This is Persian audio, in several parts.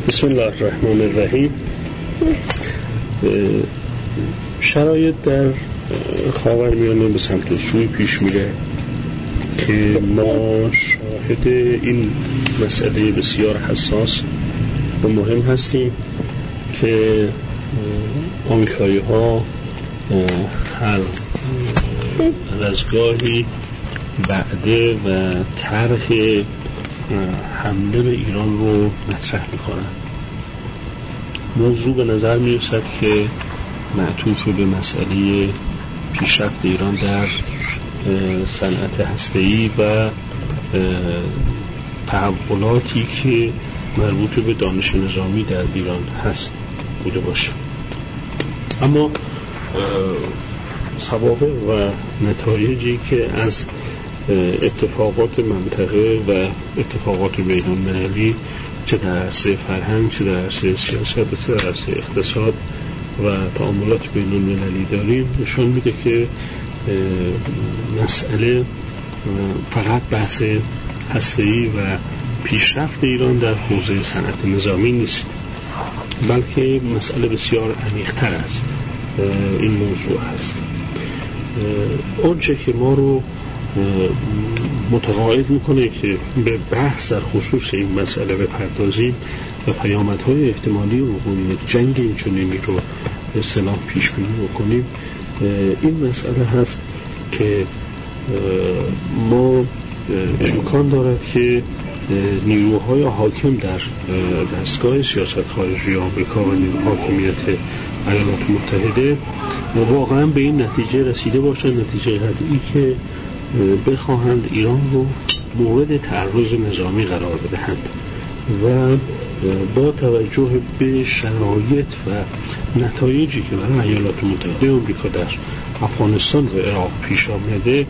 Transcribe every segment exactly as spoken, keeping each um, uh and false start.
بسم الله الرحمن الرحیم. شرایط در خاورمیانه به سمت سوی پیش میره که ما شاهد این مسئله بسیار حساس و مهم هستیم که آمریکایی ها هر از گاهی وعده و طرح حمله به ایران رو مطرح میکنن. موضوع به نظر میرسد که معطوف به مسئله پیشرفت ایران در صنعت هسته‌ای و تحولاتی که مربوط به دانش نظامی در ایران هست بوده باشه. اما سوابق و نتایجی که از اتفاقات منطقه و اتفاقات بین المللی چه در عرصه فرهنگ، چه در عرصه سیاست، چه در عرصه اقتصاد و تعاملات بین المللی داریم نشون میده که مسئله فقط بحث هسته‌ای و پیشرفت ایران در حوزه صنعت نظامی نیست، بلکه مسئله بسیار عمیق‌تر از این موضوع هست. اونچه که ما رو متقاعد میکنه که به بحث در خصوص این مسئله بپردازیم و پیامدهای احتمالی وقوع جنگ اینچنینی رو به اصطلاح پیش بینی بکنیم، این مسئله هست که ما امکان دارد که نیروهای حاکم در دستگاه سیاست خارجی آمریکا و حاکمیت ایالات متحده واقعا به این نتیجه رسیده باشند، نتیجه قطعی که بخواهند ایران رو مورد تعرض نظامی قرار بدهند و با توجه به شرایط و نتایجی که برای ایالات متحده آمریکا در افغانستان و عراق پیش آمده،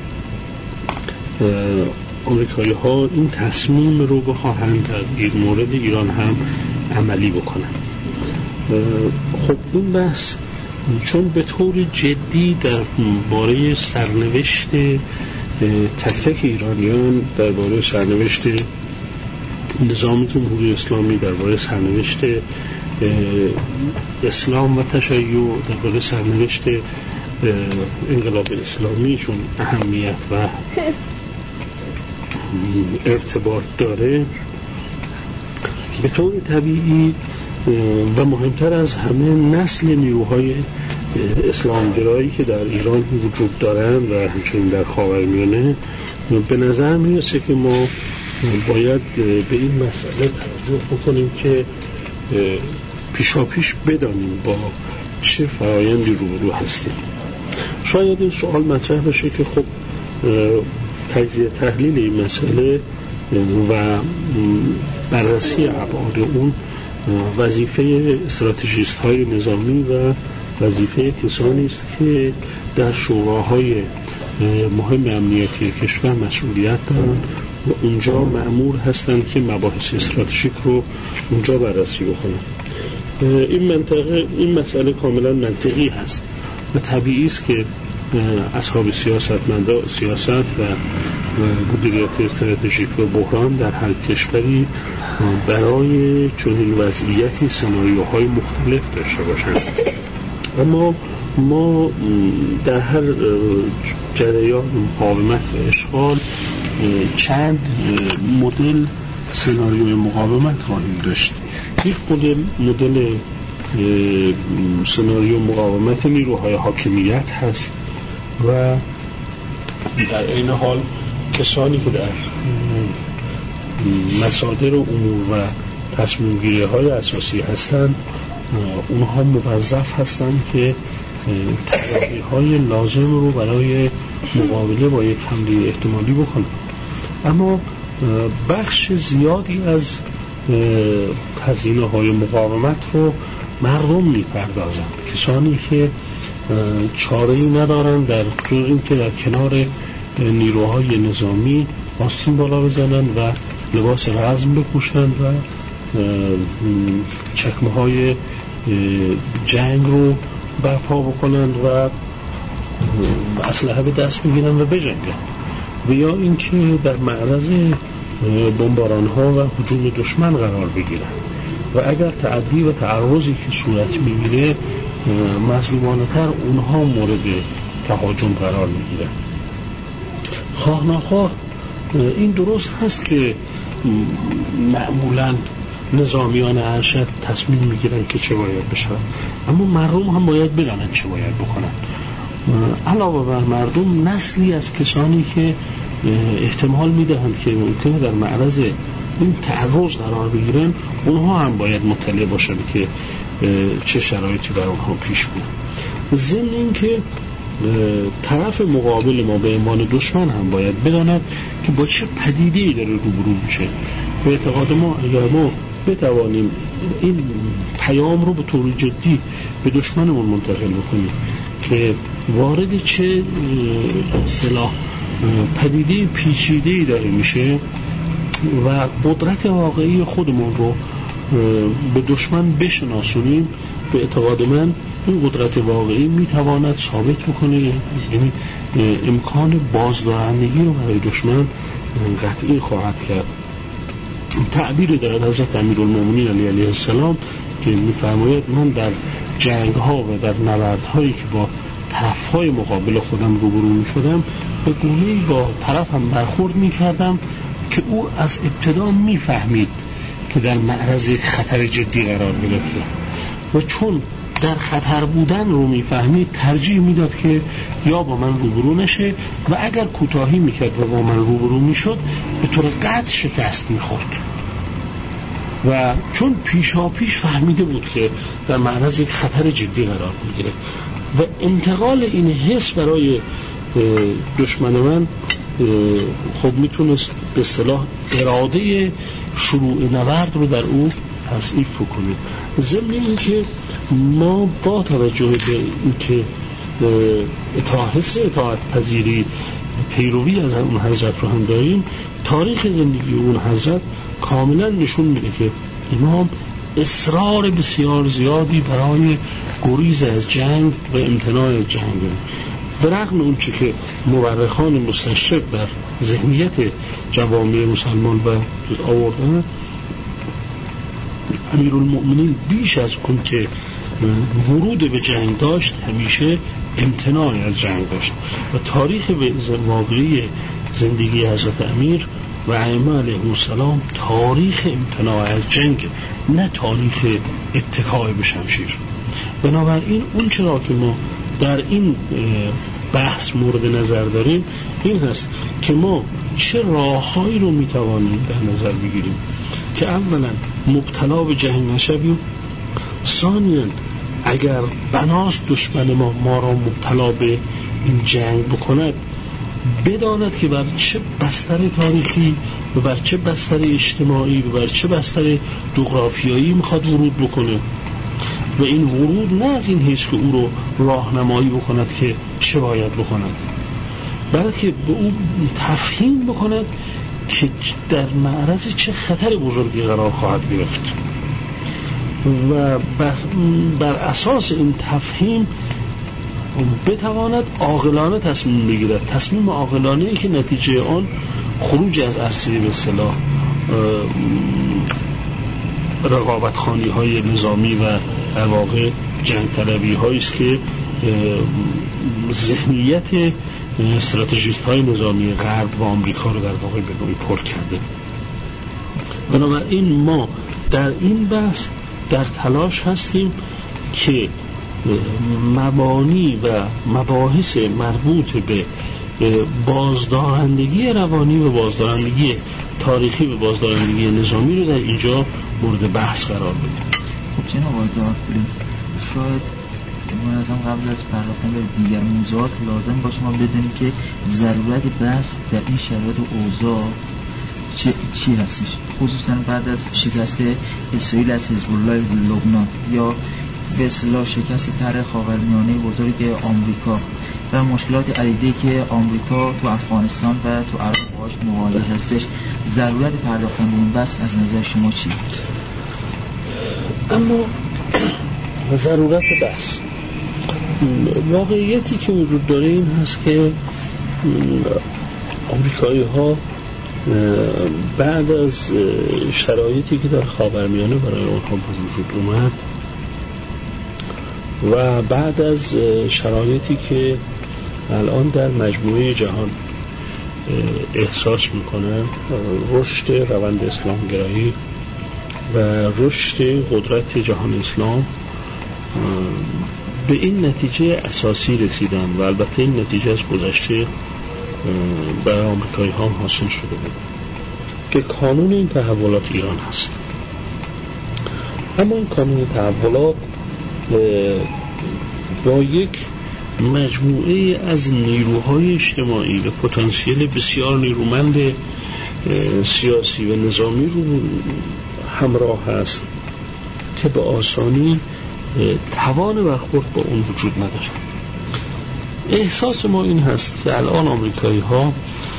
آمریکایی ها این تصمیم رو بخواهند در این مورد ایران هم عملی بکنند. خب این بحث چون به طور جدی در باره سرنوشت تک تک ایرانیان، در باره سرنوشت نظام جمهوری اسلامی، در باره سرنوشت اسلام و تشیع، در باره سرنوشت انقلاب اسلامی چون اهمیت و ارتباط داره، به طور طبیعی و مهمتر از همه نسل نیروهای اسلامگرایی که در ایران وجود دارند و همچنین در خاورمیانه، به نظر میرسه که ما باید به این مسئله توجه بکنیم که پیشاپیش بدانیم با چه فرایندی روبرو هستیم. شاید این سوال مطرح بشه که خب تجزیه تحلیل این مسئله و بررسی ابعاد اون وظیفه استراتژیست های نظامی و وظیفه کسانی است که در شوراهای مهم امنیتی کشور مسئولیت دارن و اونجا مأمور هستند که مباحث استراتژیک رو اونجا بررسی بکنن. این منطقه این مسئله کاملا منطقی هست و طبیعی است که اصحاب سیاستمدار سیاست و مدیریت استراتژیک و بحران در هر کشوری برای چنین وضعیتی سناریوهای مختلف داشته باشند. اما ما در هر جریان مقاومت و اشغال چند مدل سناریوی مقاومت خواهیم داشت. یک مدل مدل سناریو مقاومت نیروهای حاکمیت هست و در این حال کسانی که در مصادر امور و تصمیم گیری های اساسی هستند، اونها موظف هستند که تدابیر های لازم رو برای مقابله با یک حمله احتمالی بکنند. اما بخش زیادی از هزینه های مقاومت رو مردم میپردازند، کسانی که چاره‌ای ندارند در جز این که در کنار نیروهای نظامی آستین بالا بزنند و لباس رزم بپوشند و چکمه های جنگ رو برپا بکنند و اسلحه به دست بگیرند و بجنگند، و یا اینکه در معرض بمباران ها و هجوم دشمن قرار بگیرند. و اگر تعدی و تعرضی که صورت میگیره مظلومانه تر اونها مورد تهاجم قرار میگیره. خواه ناخواه این درست هست که معمولا نظامیان ارشد تصمیم میگیرن که چه باید بشه، اما مردم هم باید بدانن چه باید بکنن. علاوه بر مردم، نسلی از کسانی که احتمال میدهند که ممکنه در معرض این تعرض قرار بگیرن، اونها هم باید مطلع باشن که چه شرایطی بر اونها پیش میاد. ضمن این که طرف مقابل ما به عنوان دشمن هم باید بداند که با چه پدیده‌ای داره روبرو میشه. به اعتقاد ما اگر ما بتوانیم این پیام رو به طور جدی به دشمنمون منتقل بکنیم که وارد چه اصطلاح پدیده پیچیده‌ای داره میشه و قدرت واقعی خودمون رو به دشمن بشناسونیم، به اعتقاد من این قدرت واقعی میتواند ثابت بکنه، یعنی امکان بازدارندگی رو برای دشمن قطعی خواهد کرد. تعبیر دارد حضرت امیرالمومنین علی علیه السلام که میفرماید من در جنگ ها و در نبرد هایی که با طرف های مقابل خودم روبرو می شدم به گونه‌ای با طرفم برخورد می کردم که او از ابتدا می فهمید که در معرض یک خطر جدی قرار گرفته و چون در خطر بودن رو می فهمید ترجیح می داد که یا با من روبرو نشه و اگر کوتاهی می کرد و با من روبرو می شد به طور قطع شکست می خورد. و چون پیشا پیش فهمیده بود که در معرض یک خطر جدی قرار میگیره و انتقال این حس برای دشمن من خب میتونست به اصطلاح اراده شروع نبرد رو در او تضعیف کنه. ضمن این که ما با توجه به اینکه اطاعت اطاعت پذیری پیروی از اون حضرت رو هم داریم، تاریخ زندگی اون حضرت کاملا نشون میده که امام اصرار بسیار زیادی برای گریز از جنگ و امتناع از جنگ، به رغم اون چه که مورخان مستشرق در ذهنیت جوامع مسلمان و آوردن، امیرالمؤمنین بیش از اون که ورود به جنگ داشت همیشه امتناع از جنگ داشت و تاریخ واقعی زندگی حضرت امیر و ائمه علیهم السلام تاریخ امتناع از جنگ، نه تاریخ اتکای به شمشیر. بنابراین اون چرا که ما در این بحث مورد نظر داریم این هست که ما چه راههایی رو میتوانیم در نظر بگیریم که اولا مبتلا به جنگ نشویم، ثانیاً اگر بناست دشمن ما ما را مبتلا به این جنگ بکند بداند که بر چه بستر تاریخی و بر چه بستر اجتماعی و بر چه بستر جغرافیایی میخواد ورود بکنه و این ورود نه از این حیث که او رو راهنمایی بکند که چه باید بکند، بلکه به او تفهیم بکند که در معرض چه خطر بزرگی قرار خواهد گرفت و بر اساس این تفهیم بتواند عاقلانه تصمیم بگیرد، تصمیم عاقلانه ای که نتیجه آن خروج از عرصه به اصطلاح رقابتخوانی های نظامی و در واقع جنگ طلبی هایی است که ذهنیت استراتژیست های نظامی غرب و آمریکا رو در واقع به نوعی پر کرده. بنابراین ما در این بحث در تلاش هستیم که مبانی و مباحث مربوط به بازدارندگی روانی و بازدارندگی تاریخی و بازدارندگی نظامی رو در اینجا مورد بحث قرار بدیم. خب جناب آقای دادپوری، شاید من از هم قبل از پرداختن به دیگر موضوعات لازم باشه ما بدونیم که ضرورت بحث در این شرایط اوضاع چی, چی هستش، خصوصا بعد از شکست اسرائیل از حزب الله لبنان یا به اصطلاح شکست طرح خاورمیانه بزرگ آمریکا و مشکلات عدیدی که آمریکا تو افغانستان و تو عراق باهاش مواجه هستش. ضرورت پرداختن به این بحث از نظر شما چی؟ اما ضرورت بحث، واقعیتی که وجود داره این هست که آمریکایی ها بعد از شرایطی که در خاورمیانه برای اونها به وجود اومد و بعد از شرایطی که الان در مجموعه جهان احساس میکنن، رشد روند اسلامگرایی و رشد قدرت جهان اسلام، به این نتیجه اساسی رسیدن و البته این نتیجه از گذشته برای آمریکایی ها حاصل شده بود که کانون این تحولات ایران هست. اما این کانون تحولات با یک مجموعه از نیروهای اجتماعی و پتانسیل بسیار نیرومند سیاسی و نظامی رو همراه هست که به آسانی توان برخورد با اون وجود نداره. احساس ما این هست که الان آمریکایی ها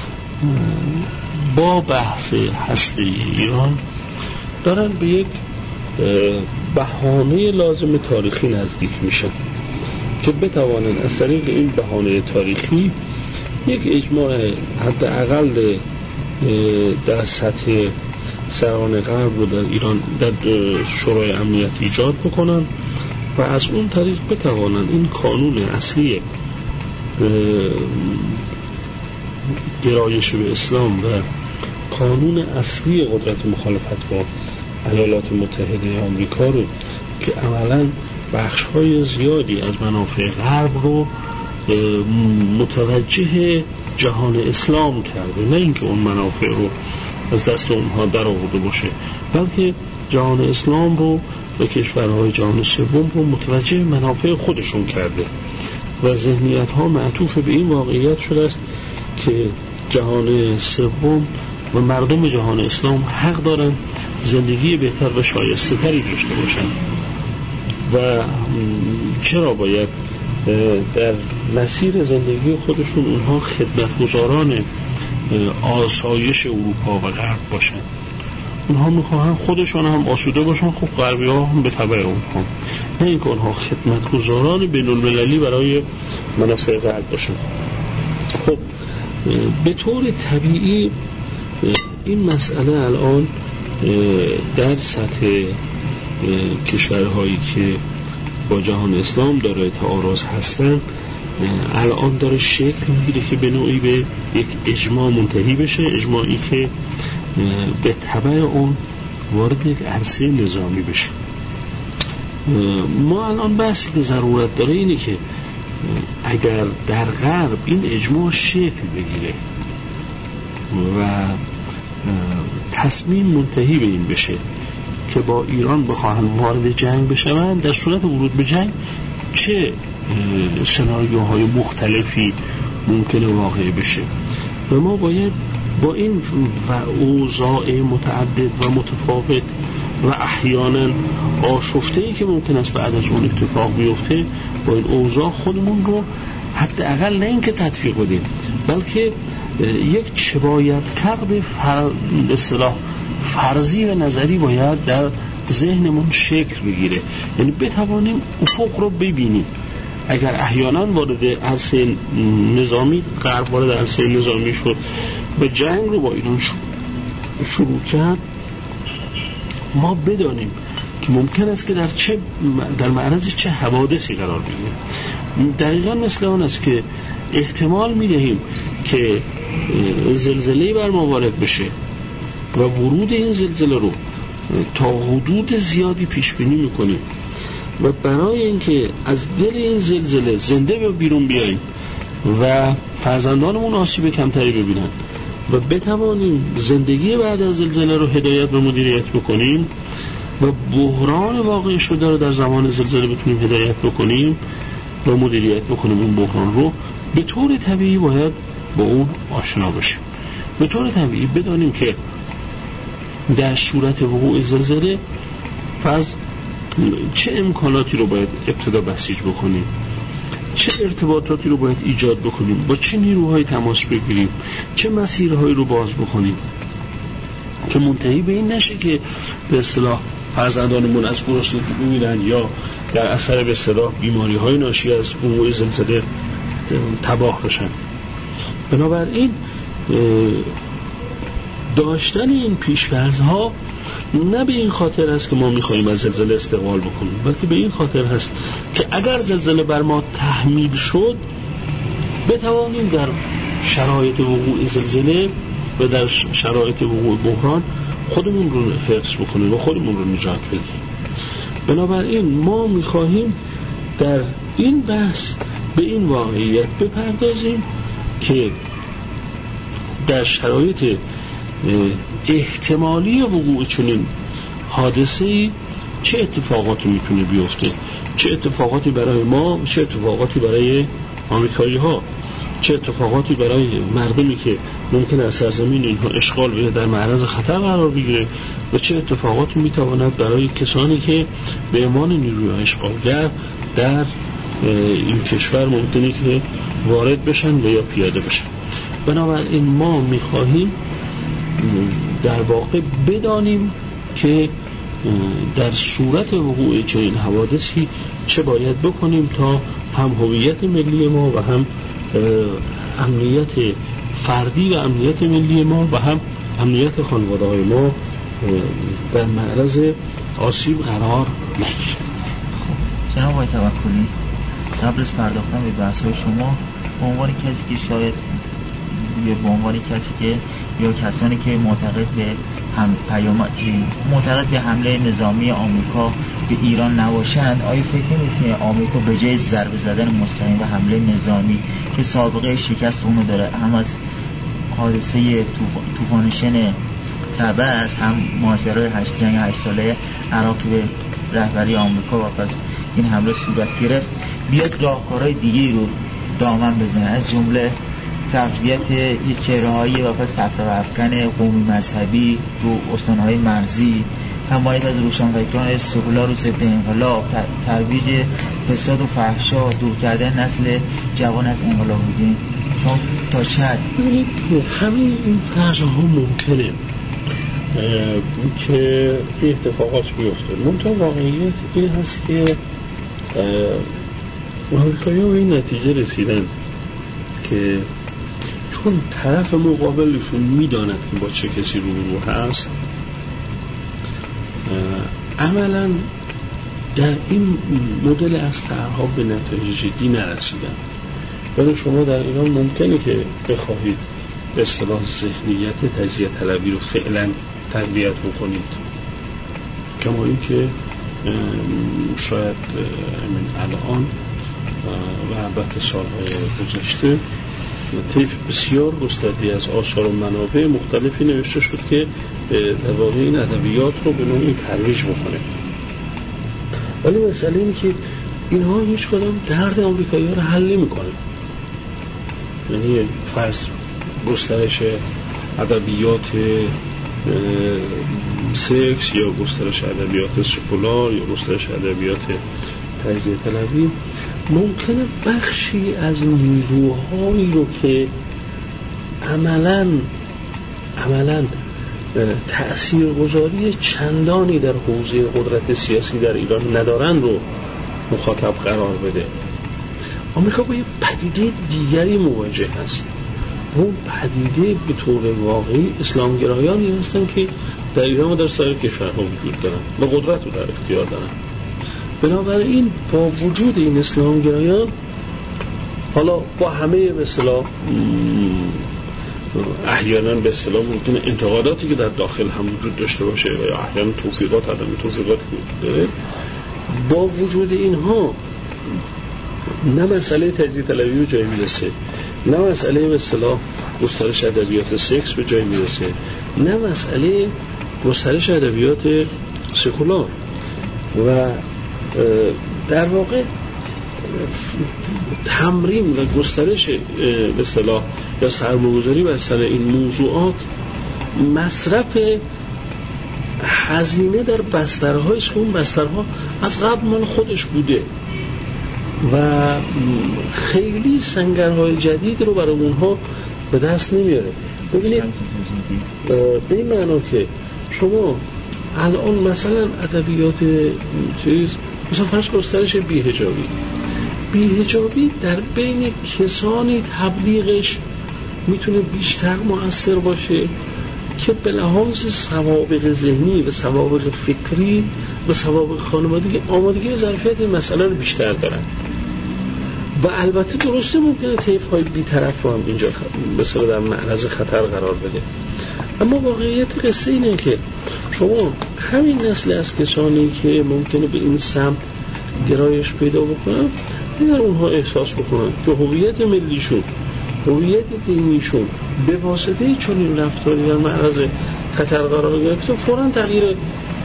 با بحث هسته‌ای ایران دارن به یک بهانه لازم تاریخی نزدیک میشن که بتوانند از طریق این بهانه تاریخی یک اجماع حداقل در سطح سران غرب رو در ایران در شورای امنیت ایجاد بکنن و از اون طریق بتوانند این کانون اصلی گرایش به اسلام و قانون اصلی قدرت مخالفت با ایالات متحده آمریکا رو که عملاً بخش‌های زیادی از منافع غرب رو متوجه جهان اسلام کرده، نه اینکه اون منافع رو از دست اونها در آورده باشه، بلکه جهان اسلام رو و کشورهای جهان سوم رو متوجه منافع خودشون کرده و ذهنیت ها معطوف به این واقعیت شده است که جهان سوم و مردم جهان اسلام حق دارن زندگی بهتر و شایسته تری داشته باشن و چرا باید در مسیر زندگی خودشون اونها خدمتگزاران آسایش اروپا و غرب باشن. اونها میخواهن خودشون هم آسوده باشن، خب غربی ها هم به تبع اونها، نه اینکه اونها خدمتگزاران بین المللی برای منافع غرب باشن. خب به طور طبیعی این مسئله الان در سطح کشورهایی که با جهان اسلام داره تعارض هستن الان داره شکل میگیره که به نوعی به یک اجماع منتهی بشه، اجماعی که به تبع اون وارد یک عرصه نظامی بشه. ما الان بحثی که ضرورت داره اینه که اگر در غرب این اجماع شکل بگیره و تصمیم منتهی به این بشه که با ایران بخواهن وارد جنگ بشن، در صورت ورود به جنگ چه سناریوهای مختلفی ممکنه واقع بشه و ما باید با این و اوضاع متعدد و متفاوت و احیانا آشفته‌ای که ممکن است بعد از اون اتفاق بیفته با این اوضاع خودمون رو حداقل نه اینکه تطبیق بدیم بلکه یک چه باید کرد فر... اصطلاح فرضی و نظری باید در ذهنمون شکل بگیره، یعنی بتوانیم افق رو ببینیم. اگر احیانا وارد عرصه نظامی غرب وارد عرصه نظامی شد به جنگ رو با ایران شروع کرد، ما بدانیم که ممکن است که در چه در معرض چه حوادثی قرار بگیریم. دقیقا مثل آن است که احتمال میدهیم که زلزله بر ما وارد بشه و ورود این زلزله رو تا حدود زیادی پیش بینی میکنیم و برای اینکه از دل این زلزله زنده به بیرون بیاییم و فرزندانمون آسیب کمتری ببینن و بتوانیم زندگی بعد از زلزله رو هدایت و مدیریت بکنیم و بحران واقع شده رو در زمان زلزله بتونیم هدایت بکنیم و مدیریت بکنیم اون بحران رو، به طور طبیعی باید با اون آشنا بشیم. به طور طبیعی بدانیم که در صورت وقوع زلزله فرض چه امکاناتی رو باید ابتدا بسیج بکنیم، چه ارتباطاتی رو باید ایجاد بکنیم، با چه نیروهای تماس بگیریم، چه مسیرهایی رو باز بکنیم که منتهی به این نشه که به اصطلاح فرزندانمون از گرسنگی بمیرن یا در اثر به اصطلاح بیماری‌های ناشی از وقوع زلزله تباه بشن. بنابراین داشتن این پیش‌فرض‌ها نه به این خاطر است که ما می‌خوایم از زلزله استقبال بکنیم، بلکه به این خاطر هست که اگر زلزله بر ما تحمیل شد بتوانیم در شرایط وقوع زلزله و در شرایط وقوع بحران خودمون رو حفظ بکنیم و خودمون رو نجات بدیم. بنابراین ما می‌خواهیم در این بحث به این واقعیت بپردازیم که در شرایط احتمالی وقوع چنین حادثه‌ای چه اتفاقاتی میتونه بیفته، چه اتفاقاتی برای ما، چه اتفاقاتی برای آمریکایی‌ها، چه اتفاقاتی برای مردمی که ممکن است سرزمین اینها اشغال بشه در معرض خطر قرار بگیره و چه اتفاقاتی میتواند برای کسانی که به عنوان نیروی اشغالگر در این کشور ممکنه که وارد بشن و یا پیاده بشن. بنابراین ما میخواهیم در واقع بدانیم که در صورت وقوع چنین حوادثی چه باید بکنیم تا هم هویت ملی ما و هم امنیت فردی و امنیت ملی ما و هم امنیت خانواده‌های ما در معرض آسیب قرار نگیره. جناب آقای توکلی، قبل از پرداختن به بحث‌های شما به عنوان کسی که شاید یا به عنوان کسی که یا کسانی که معتقد به هم پیامدی معتقد به حمله نظامی آمریکا به ایران نباشند، آیا فکر نمی‌کنید که آمریکا به جای ضربه زدن مستقیم و حمله نظامی که سابقه شکست اونو داره، هم از حادثه طوفان شن تبس، هم ماجرای هشت جنگ هشت ساله عراق به رهبری آمریکا و پس این حمله صورت گرفت، بیاد راهکارهای دیگه رو دامن بزنه، از جمله تقویت یه چهره‌هایی و پس تفرقه افکن قومی مذهبی رو استان‌های مرزی، حمایت از روشنفکران سکولار و ضد انقلاب، ترویج فساد و فحشا، دور کردن نسل جوان از انقلاب بودیم. شما تا چه حد ببینید همه این فرض‌ها ممکنه که اتفاقات بیفته، منتها واقعیت این هست که آمریکایی‌ها به این نتیجه رسیدن که چون طرف مقابلشون میداند که با چه کسی روبرو هست، عملا در این مدل از طرحها به نتایج جدی نرسیدن. ولی شما در ایران ممکنه که بخواهید به اصطلاح ذهنیت تجزیه طلبی رو فعلا تقویت بکنید، کما این که شاید همین الان و البته سالهای گذشته طیف بسیار گستردی از آثار و منابع مختلفی نوشته شد که در واقع این ادبیات رو به نوعی ترویج بکنه. ولی مسئله اینه که اینها هیچ کدام درد آمریکایی‌ها رو حل نمی‌کنه. یعنی فرض گسترش ادبیات سکس یا گسترش ادبیات سکولار یا گسترش ادبیات تجزیه طلبی ممکنه بخشی از نیروهایی رو که عملاً عملاً تأثیرگذاری چندانی در حوزه قدرت سیاسی در ایران ندارن رو مخاطب قرار بده. آمریکا با یه پدیده دیگری مواجه هست. اون پدیده به طور واقعی اسلامگرایانی هستن که در ایران و در سایر کشورها وجود دارن و قدرت رو در اختیار دارن. بنابراین با وجود این اسلامگرایان، حالا با همه به اصطلاح احیانا به اصطلاح ممکنه انتقاداتی که در داخل هم وجود داشته باشه و یا احیانا توفیقات عدم توفیقاتی که وجود داره، با وجود اینها نه مسئله تجزیه طلبی به جای میرسه، نه مسئله به اصطلاح گسترش ادبیات سکس به جای میرسه، نه مسئله گسترش ادبیات سکولار و در واقع تمرین و گسترش به اصطلاح یا سرمایه‌گذاری بر سر این موضوعات مصرف هزینه در بسترهای است که اون بسترها از قبل مال خودش بوده و خیلی سنگرهای جدید رو برای اونها به دست نمیاره. ببینید به این معنا که شما الان مثلا ادبیات چیز مثلا فرض گسترش بی‌حجابی بی‌حجابی در بین کسانی تبلیغش میتونه بیشتر مؤثر باشه که به لحاظ سوابق ذهنی و سوابق فکری و سوابق خانوادگی آمادگی و ظرفیت این مسئله رو بیشتر دارن. و البته درسته ممکنه طیف‌های بی‌طرف رو هم اینجا مثلا در معرض خطر قرار بده، اما واقعیت قصه اینه که شما همین نسل از کسانی که ممکنه به این سمت گرایش پیدا بکنن، اگر اونها احساس بکنن که هویت ملیشون، هویت دینیشون به واسطه چنین رفتاری در معرض خطر قرار گرفته، فوراً تغییر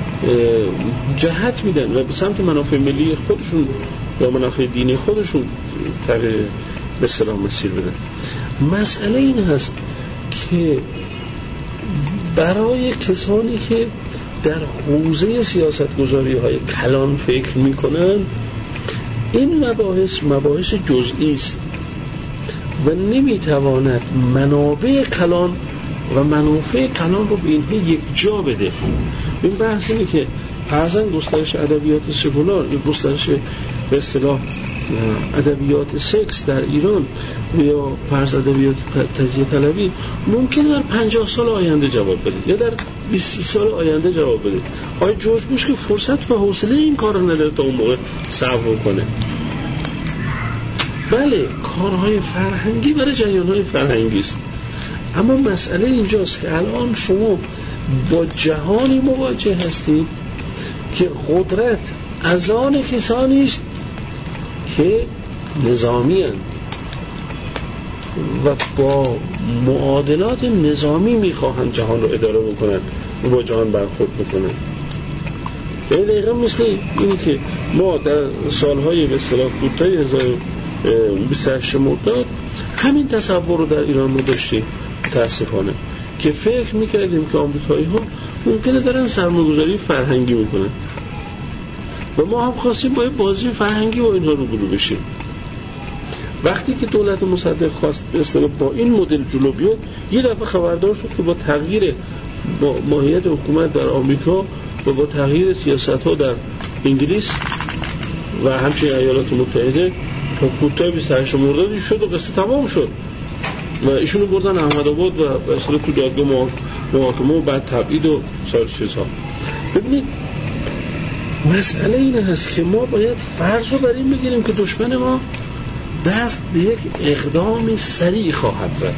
جهت میدن و به سمت منافع ملی خودشون یا منافع دینی خودشون تغییر به اصطلاح مسیر بدن. مسئله این هست که برای کسانی که در حوزه سیاستگذاری های کلان فکر میکنن، این مباحث مباحث جزئی است و نمیتواند منابع کلان و منافع کلان رو به اینها یک جا بده. این بحث اینه که فرضاً گسترش ادبیات سکولار یا گسترش به اصطلاح ادبیات سکس در ایران یا فرض ادبیات تجزیه طلبی ممکنه در پنجاه سال آینده جواب بده یا در بیست سال آینده جواب بده. آیا جورج بوش که فرصت و حوصله این کار رو نداره تا اون موقع صبر کنه؟ بله، کارهای فرهنگی برای جریانهای فرهنگی است، اما مسئله اینجاست که الان شما با جهانی مواجه هستید که قدرت از آن کسانی است که نظامی هستند و با معادلات نظامی میخواهند جهان رو اداره بکنند و با جهان برخورد بکنند. یعنی دقیقا مثل اینی که ما در سالهای به اصطلاح کوتاه هزار و بیست و هشت مرداد همین تصور رو در ایران ما داشتیم متاسفانه، که فکر میکردیم که آمریکایی ها ممکنه دارن سرمایه‌گذاری فرهنگی میکنن و ما هم خواستیم با بازی فرهنگی با اینها روبرو بشیم. وقتی که دولت مصدق خواست به اصطلاح با این مدل جلو بیاد، یه دفعه خبردار شد که با تغییر با ماهیت حکومت در آمریکا و با تغییر سیاست‌ها در انگلیس و همچنین ایالات متحده تا کوتاه بیست و هشت مرداد شد و قصه تمام شد و ایشونو بردن احمدآباد و به اصطلاح تو دادگاه محاکمه و بعد تبعید و سایر چیزها. ببینید مسئله اینه هست که ما باید فرض رو بر این بگیریم که دشمن ما دست به یک اقدام سریع خواهد زد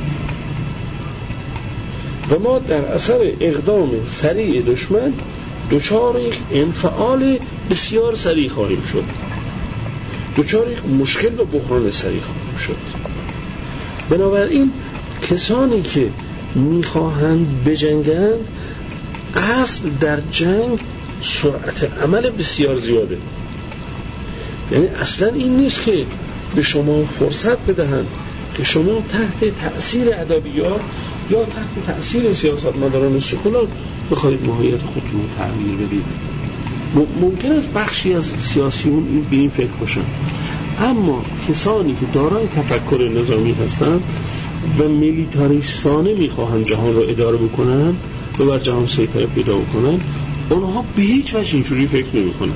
و ما در اثر اقدام سریع دشمن دچار یک انفعال بسیار سریع خواهیم شد، دچار یک مشکل و بحران سریع خواهیم شد. بنابراین کسانی که میخواهند بجنگند، اصل در جنگ سرعت عمل بسیار زیاده. یعنی اصلا این نیست که به شما فرصت بدهند که شما تحت تأثیر ادبیات یا تحت تأثیر سیاستمداران سکولار بخواید ماهیت خودتون رو تغییر بدید. ممکن است بخشی از سیاسیون این به این فکر باشن، اما کسانی که دارای تفکر نظامی هستند و میلیتاریستانه میخواهند جهان رو اداره بکنن و بر جهان سیطره پیدا بکنن، اونها به هیچ وجه اینجوری فکر نمی کنن.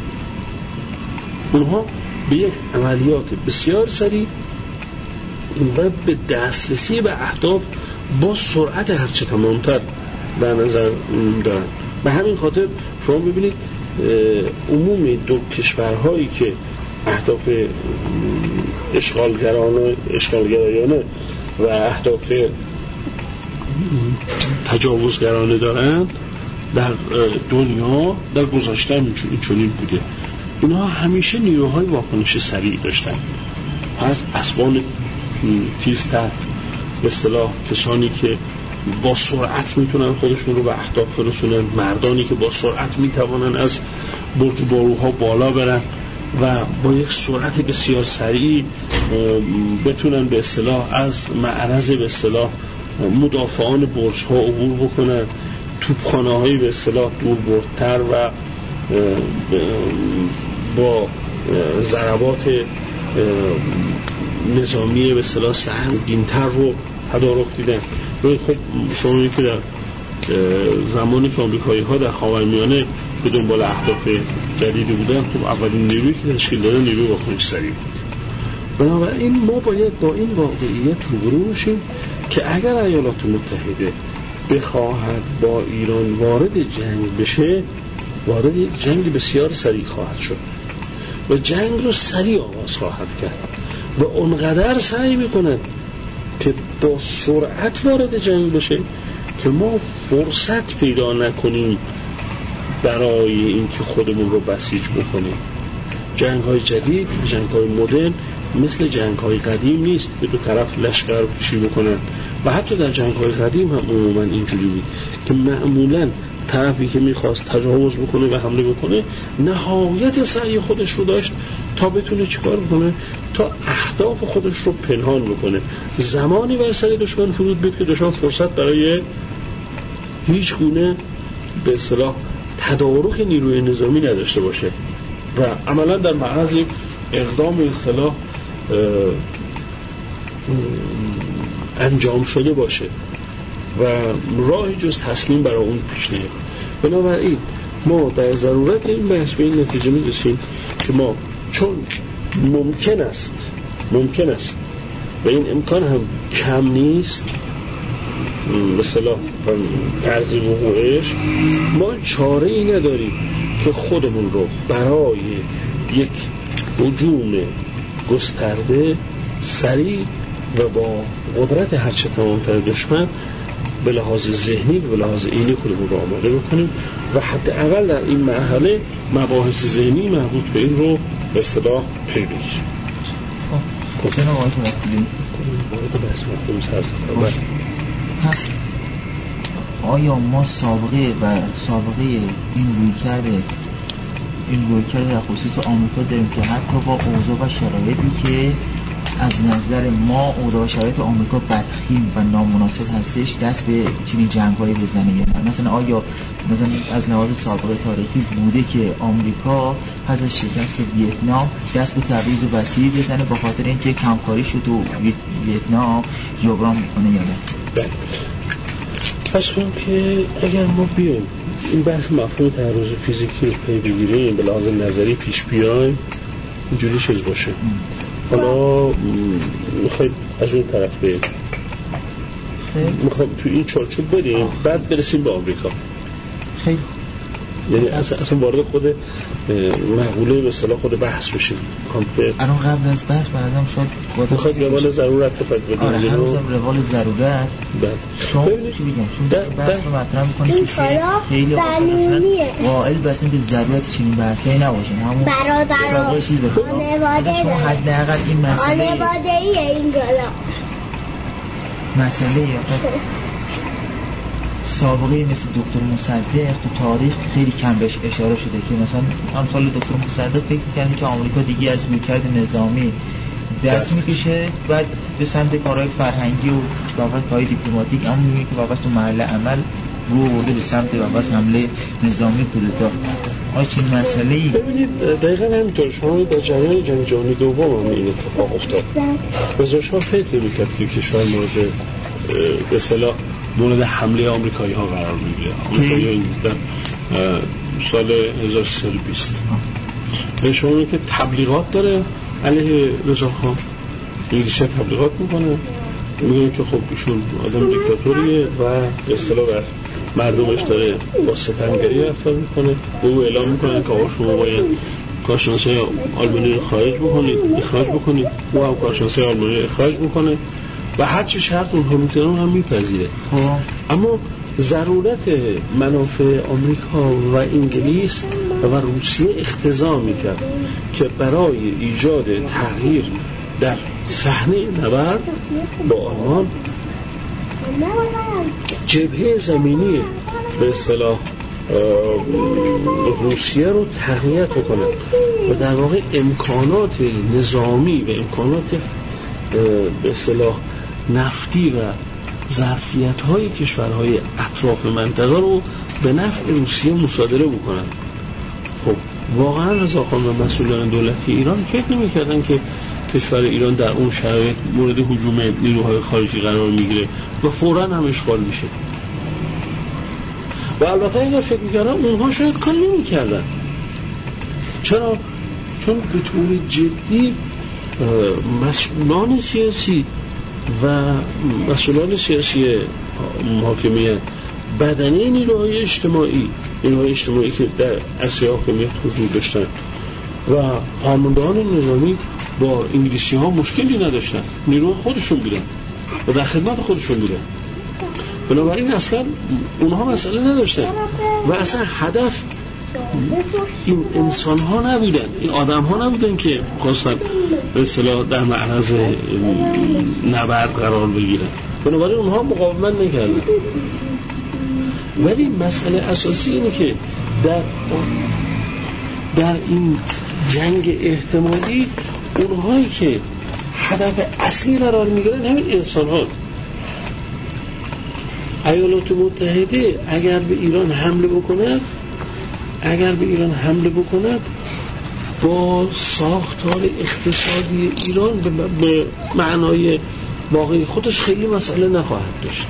اونها به یک عملیات بسیار سریع و به دسترسی به اهداف با سرعت هرچه تمامتر در نظر دارن. به همین خاطر شما ببینید عموم دو کشورهایی که اهداف اشغالگرانه اشغالگرایانه و اهداف تجاوزگرانه دارند در دنیا در گذشته هم چنین بوده. اینها همیشه نیروهای واکنش سریع داشتن، از اسبان تیزتر، به اصطلاح کسانی که با سرعت میتونن خودشون رو به اهداف برسونن، مردانی که با سرعت میتوانن از برج و باروها بالا برن و با یک سرعت بسیار سریع بتونن به اصطلاح از معرض به اصطلاح مدافعان برج ها عبور بکنن، توپخانه های به اصطلاح دور بردتر و با ضربات نظامی به اصطلاح سهمگین‌تر رو تدارک دیدن. خب شما می‌بینید که در زمانی که آمریکایی ها در خاورمیانه به دنبال اهداف جدیدی بودن، خب اولین نیرویی که تشکیل دادن نیروی واکنش سریع بود. بنابراین ما باید با این واقعیت روبرو بشیم که اگر ایالات متحده بخواهد با ایران وارد جنگ بشه، وارد یک جنگ بسیار سریع خواهد شد و جنگ رو سریع آغاز خواهد کرد و اونقدر سعی میکند که با سرعت وارد جنگ بشه که ما فرصت پیدا نکنیم برای اینکه خودمون رو بسیج بکنیم. جنگ های جدید، جنگ های مدرن مثل جنگ های قدیم نیست که دو طرف لشکر کشی بکنن و حتی در جنگ های قدیم هم عموما اینجوری بود که معمولا طرفی که میخواست تجاوز بکنه و حمله بکنه نهایت سعی خودش رو داشت تا بتونه چیکار بکنه، تا اهداف خودش رو پنهان بکنه. زمانی بر سر دشمن فرود بود که دشمن فرصت برای هیچ گونه به اصطلاح تدارک نیروی نظامی نداشته باشه و عملا در معرض اقدام به اصطلاح انجام شده باشه و راهی جز تسلیم برای اون پیش نیاد. بنابراین ما در ضرورت این بحث به این نتیجه می‌رسیم که ما چون ممکن است ممکن است و این امکان هم کم نیست به اصطلاح ارزی وقوعش، ما چاره ای نداریم که خودمون رو برای یک هجوم گسترده سریع و با قدرت هرچه تمام‌تر دشمن به لحاظ ذهنی و به لحاظ عینی خودمون رو آماده بکنیم و حداقل در این مرحله مباحث ذهنی مربوط به این رو به اصطلاح پی بگیریم. خب جناب آقای توکلی وارد بحث مفهوم سرزد. پس آیا ما سابقه و سابقه این رویکرد این رویکرد در خصوص آمریکا داریم که حتی با اوضاع و شرایطی که از نظر ما اوضاع و شرایط آمریکا بدخیم و نامناسب هستش دست به چنین جنگ‌هایی بزنه؟ یعنی مثلا آیا مثلا از لحاظ سابقه تاریخی بوده که آمریکا پس از شکست ویتنام دست به تبعیض وسیع بزنه به خاطر اینکه کمکاری شد و ویتنام جبران کنه یا نه؟ پس کنم که اگر ما بیایم این بحث مفهوم تعرض فیزیکی رو پی بگیریم به لحاظ نظری پیش بیایم اینجوری چیز باشه. حالا میخواید از اون طرف بریم، میخوایم تو این چارچوب بریم بعد برسیم به آمریکا. خیلی یعنی اصلا, اصلا وارد خود مقوله به اصطلاح خود بحث بشیم. الان قبل از بحث برادم شد میخواید روال ضرورت تفکر بدیم. آره هنوزم روال ضرورت شما چی بگم چون بحث رو مطرح میکنی که خیلی قائل بسیم به ضرورت چنین بحثی نباشیم. همون برادر خانواده شما حداقل این مسئله خانواده‌ای این گلا مسئله سابقه مثل دکتر مصدق تو تاریخ خیلی کم بهش اشاره شده که مثلا امثال دکتر مصدق فکر می‌کنه که آمریکا دیگه از رویکرد نظامی دست میکشه بعد به سمت کارهای فرهنگی و واقعا کارهای دیپلماتیک اما می‌بینی که واقعا تو محل عمل رو برده به سمت واقعا حمله نظامی کودتا. آیا چین مسئله‌ای ببینید دقیقاً همینطور شما در جریان جنگ جهانی دوم هم این اتفاق افتاد. رضا شاه فکر می‌کرد که کشور مورد به اصطلاح مورد حمله آمریکایی ها قرار میگیره. آمریکایی ها انگلیس در سال هزار و سیصد و بیست به شما میگه که تبلیغات داره علیه رضا خان، انگلیس تبلیغات میکنه، میگه که خب ایشون آدم دیکتاتوریه و به اصطلاح بر مردمش داره با ستمگری رفتار میکنه. او اعلام میکنه که آقا شما باید کارشناسای آلمانی رو خارج بکنید، اخراج بکنید. او هم کارشناسای آلمانی رو اخراج میکنه و هر چه شرط اونها میتونن هم میپذیره. اما ضرورت منافع آمریکا و انگلیس و روسیه اقتضا میکرد که برای ایجاد تغییر در صحنه نبرد با آلمان جبهه زمینی به اصطلاح روسیه رو تقویت بکنه و در واقع امکانات نظامی و امکانات به اصطلاح نفتی و ظرفیت‌های کشورهای اطراف منطقه رو به نفع روسیه مصادره بکنن. خب واقعا رضاخان و مسئولان دولتی ایران فکر نمی‌کردن که کشور ایران در اون شرایط مورد هجوم نیروهای خارجی قرار میگیره و فوراً هم اشغال میشه. و البته اگر فکر می‌کردن اونها شاید کار نمی‌کردن. چرا؟ چون به طور جدی مسئولان سیاسی و مسئولان سیاسی حاکمیت بدنه نیروهای اجتماعی نیروهای اجتماعی که در عرصه حاکمیت حضور داشتن و فرماندهان نظامی با انگلیسی ها مشکلی نداشتن، نیروهای خودشون بودن و در خدمت خودشون بودن. بنابراین اصلا اونها مسئله نداشتن و اصلا هدف این انسان ها نبودن، این آدم ها نبودن که خواستن به اصطلاح در معرض نبرد قرار بگیرن. بنابراین اونها مقاومت نکردن. ولی مسئله اساسی اینه که در در این جنگ احتمالی اونهایی که هدف اصلی قرار میگیرن همین انسان ها. ایالات متحده اگر به ایران حمله بکند اگر به ایران حمله بکند با ساختار اقتصادی ایران به معنای واقعی خودش خیلی مسئله نخواهد داشت،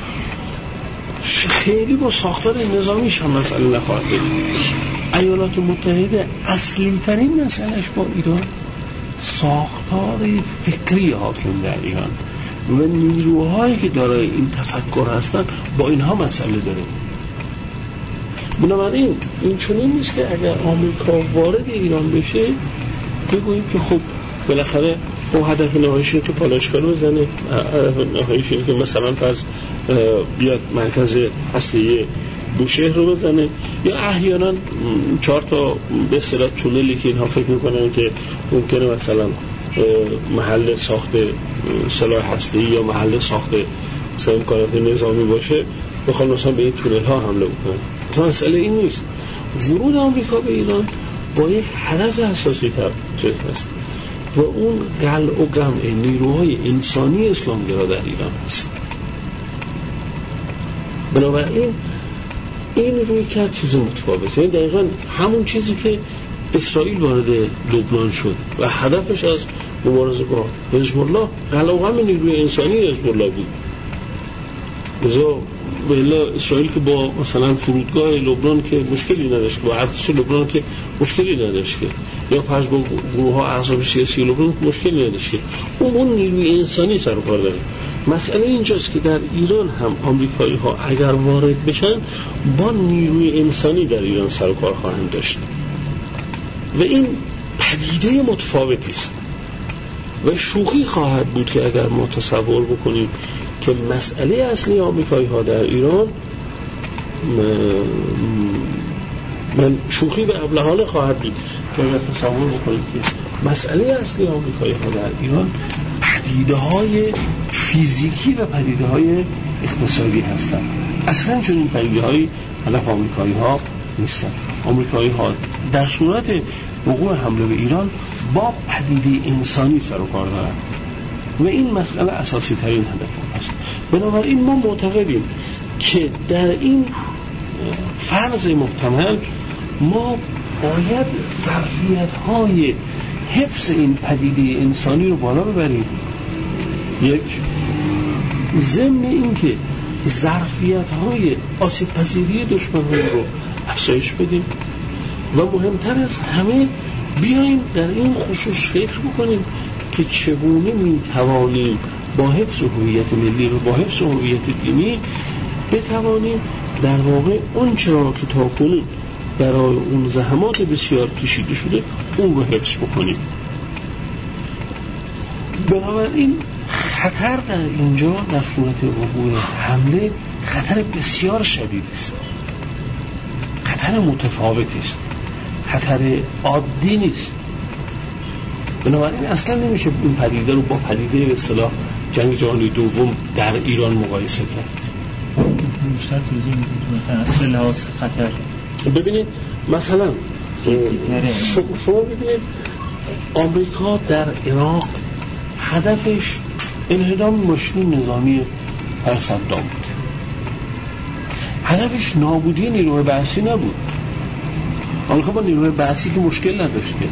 خیلی با ساختار نظامیش هم مسئله نخواهد داشت. ایالات متحده اصلی ترین مسئلهش با ایران ساختار فکری حاکم در ایران و نیروهایی که دارای این تفکر هستن با اینها مسئله داره. بنابراین این چنین نیست که اگر آمریکا وارد ایران بشه بگوییم که خب بالاخره خب هدف نهاییش اینه که پالایشگاه رو بزنه، هدف نهاییش اینه که مثلا فرض بیاد مرکز هسته‌ای بوشهر رو بزنه، یا احیانا چهار تا به اصطلاح تونلی که اینها فکر میکنن که ممکنه مثلا محل ساخت سلاح هسته‌ای یا محل ساخت مثلا امکانات نظامی باشه بخوان مثلا به این تونل ها حمله بکنن. مثلا مسئله این نیست. ورود آمریکا به ایران با یک هدف اساسی تر هست و اون قلع و جمع نیروهای انسانی اسلامگرا در ایران هست. بنابراین این روی کرد چیز متفاوته، یعنی دقیقا همون چیزی که اسرائیل وارد لبنان شد و هدفش از مبارزه با حزب الله قلع و جمع نیروی انسانی حزب الله بود. لذا بلا اسرائیل که با مثلا فرودگاه لبنان که مشکلی نداشت، با ارتش لبنان که مشکلی نداشت، یا فرض با گروه ها احزاب سیاسی لبنان مشکلی نداشت، اون اون نیروی انسانی سر و کار داره. مسئله اینجاست که در ایران هم آمریکایی ها اگر وارد بشن با نیروی انسانی در ایران سر و کار خواهند داشت و این پدیده متفاوتی است و شوخی خواهد بود که اگر ما تصور بکنیم که مسئله اصلی آمریکایی ها در ایران، من شوخی به ابلهانه خواهد بود که اگر تصور بکنیم که مسئله اصلی آمریکایی ها در ایران پدیده های فیزیکی و پدیده های اقتصادی هستند. اصلا چون این پدیده های هدف آمریکایی ها نیستن. آمریکایی ها در صورت وقوع حمله به ایران با پدیده انسانی سر و کار دارند و این مسئله اساسی ترین هدف است. بنابراین ما معتقدیم که در این فرض محتمل ما باید ظرفیت های حفظ این پدیده انسانی رو بالا ببریم، یک، ضمن این که ظرفیت های آسیب پذیری دشمنان رو افزایش بدیم و مهمتر از همه بیاییم در این خصوص فکر بکنیم که چگونه می توانیم با حفظ هویت ملی و با حفظ هویت دینی بتوانیم در واقع اون چرا که تا کنون برای اون زحمات بسیار کشیده شده اون رو حفظ بکنیم. بنابراین خطر در اینجا در صورت وقوع حمله خطر بسیار شدید است، خطر متفاوتی است، خطر عادی نیست. بنابراین اصلا نمیشه این پدیده رو با پدیده به اصطلاح جنگ جهانی دوم در ایران مقایسه کرد. بیشتر توضیح میدید مثلا اصل لحاظ خطر؟ ببینید مثلا شما ببینید آمریکا در عراق هدفش انهدام ماشین نظامی هر صدام بود، هدفش نابودی نیروی بعثی نبود. آمریکا با نیروی بعثی که مشکل نداشت که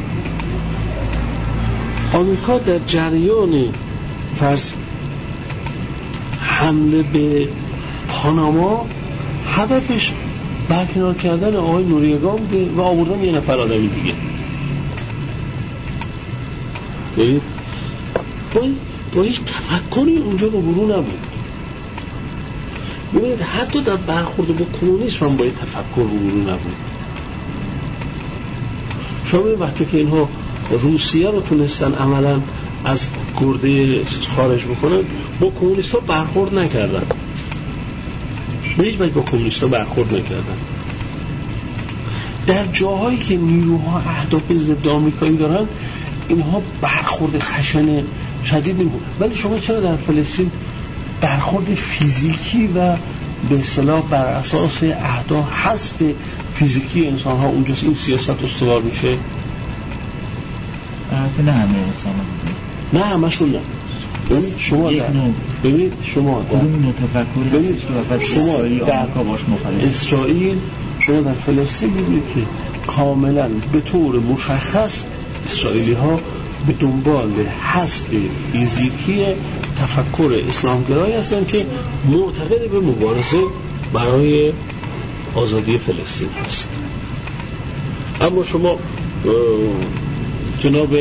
آمریکا در جریان فرض حمله به پاناما هدفش برکنار کردن آقای نوریگا بوده و آوردن یه نفر آدمی دیگه. ببینید با هیچ تفکری اونجا روبرو نبود. ببینید حتی در برخورد با کمونیسم هم با این تفکر روبرو نبود. شما ببینید وقتی که اینها روسیه رو تونستن عملا از گرده خارج بکنن، با کمونیست ها برخورد نکردن، به هیچ وجه با کمونیست ها برخورد نکردن. در جاهایی که نیروها اهداف ضد آمریکایی دارن اینها برخورد خشن شدید نمی‌کنن. ولی شما چرا در فلسطین برخورد فیزیکی و به اصطلاح بر اساس اهداف حذف فیزیکی انسان ها اونجاست این سیاست استوار میشه؟ البته نه همه انسان ها، نه همشون نه. ببینید شما در ببینید شما در کدوم نوع تفکری هستش که واسه اسرائیل و آمریکا باش مخالفه؟ اسرائیل شما در فلسطین می‌بینید که کاملا به طور مشخص اسرائیلی ها به دنبال حذف فیزیکی تفکر اسلامگرایی هستند که معتقد به مبارزه برای آزادی فلسطین هست. اما شما جناب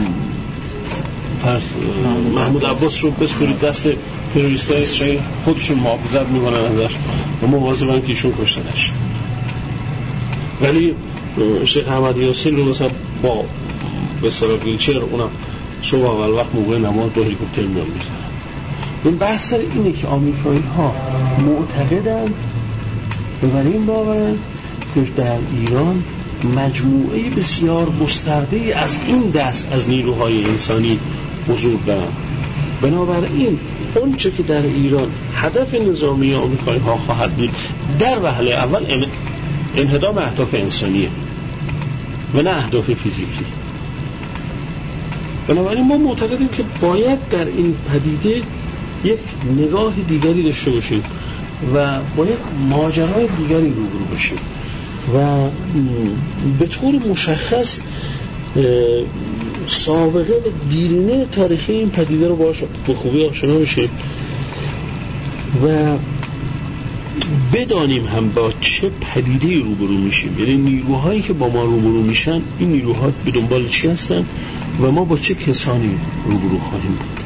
فرض محمود عباس رو بسپرید دست تروریستای اسرائیل، خودشون محافظت میکنن ازش و مواظبن که ایشون کشتنش. ولی شیخ احمد یاسین رو مثلا با به اصطلاح ویلچر اونم صبح اول وقت موقع نماز با هلیکوپتر میان میزنن. این بحث سر اینه که آمریکایی ها معتقدند و برای این باورند که در ایران مجموعه بسیار گسترده از این دست از نیروهای انسانی حضور دارند. بنابراین اون چه که در ایران هدف نظامی آمریکایی ها خواهد بود در وهله اول انهدام اهداف انسانیه و نه اهداف فیزیکی. بنابراین ما معتقدیم که باید در این پدیده یک نگاه دیگری داشته باشیم و باید ماجرای دیگری روبرو باشیم و به طور مشخص سابقه و دیرینه تاریخی این پدیده رو باش به خوبی آشنا بشیم و بدانیم هم با چه پدیده روبرو میشیم. یعنی نیروهایی که با ما روبرو میشن این نیروها به دنبال چی هستن و ما با چه کسانی روبرو خواهیم بود.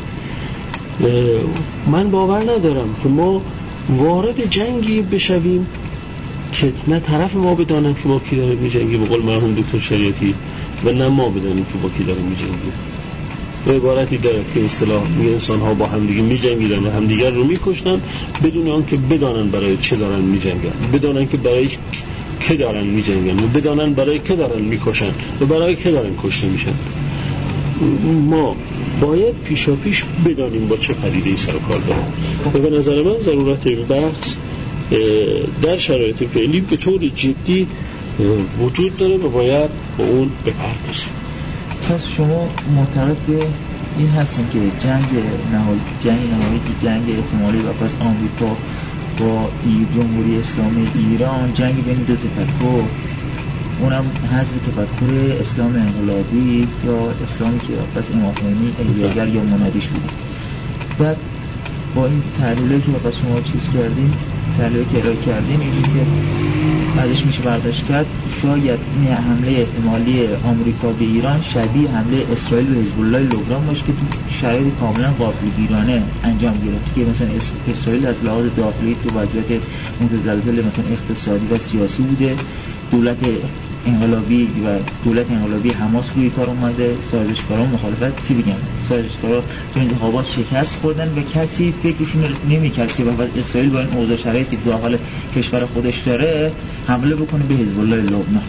من باور ندارم که ما وارد جنگی بشویم که نه طرف ما بدانند که با کی داره میجنگه به قول مرحوم دکتر شریعتی و نه ما بدانیم که با کی داره میجنگه. به عبارتی داره که اصطلاح میگه انسان ها با همدیگه میجنگیدن و همدیگر رو میکشتن بدون آن که بدانن برای چه دارن میجنگن، بدانن که برای که دارن میجنگن و بدانن برای که دارن میکشن و برای که دارن کشته میشن. ما باید پیشا پیش بدانیم با چه پدیده‌ای سر کار داریم و به نظر من ضرورت این بحث در شرایط فعلی به طور جدی وجود داره و باید با اون بپردازیم. پس شما معتقد به این هستین که جنگ نهایی جنگ نهایی جنگ احتمالی و پس آمریکا با جمهوری اسلامی ایران جنگ بین دو تفکر، اونم حذف تفکر اسلام انقلابی یا اسلامی که پس امام خمینی احیاگر یا منادیش بود. بعد با این تحلیلی که پس شما چیز کردیم، تحلیلی که ارائه کردیم، اینجوری که ازش میشه برداشت کرد شاید این حمله احتمالی آمریکا به ایران شبیه حمله اسرائیل به حزب الله لبنان باشه که تو شرایط کاملا غافلگیرانه انجام گرفت که مثلا اسرائیل از لحاظ داخلی تو وضعیت متزلزل مثلا اقتصادی و سیاسی بوده، دولت انقلابی و دولت انقلابی حماس روی کار اومده، سازشکاران مخالفت چی بگن، سازشکاران تو انتخابات شکست خوردن و کسی فکرشون نمی‌کرد که بعد اسرائیل با این اوضاع شرایطی داخل کشور خودش داره حمله بکنه به حزب الله لبنان.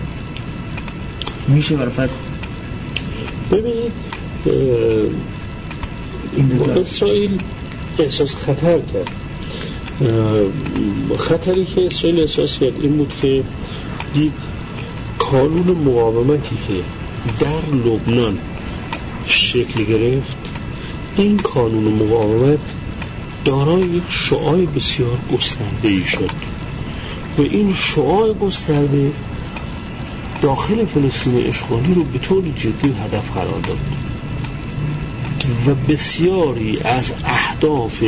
میشه برای پس ببینید این اسرائیل احساس خطر کرد. خطری که اسرائیل احساس کرد این بود که دید کانون مقاومتی که در لبنان شکل گرفت، این کانون مقاومت دارای یک شعاع بسیار گسترده‌ای شد و این شعاع گسترده داخل فلسطین اشغالی رو به طور جدی هدف قرار داد و بسیاری از اهداف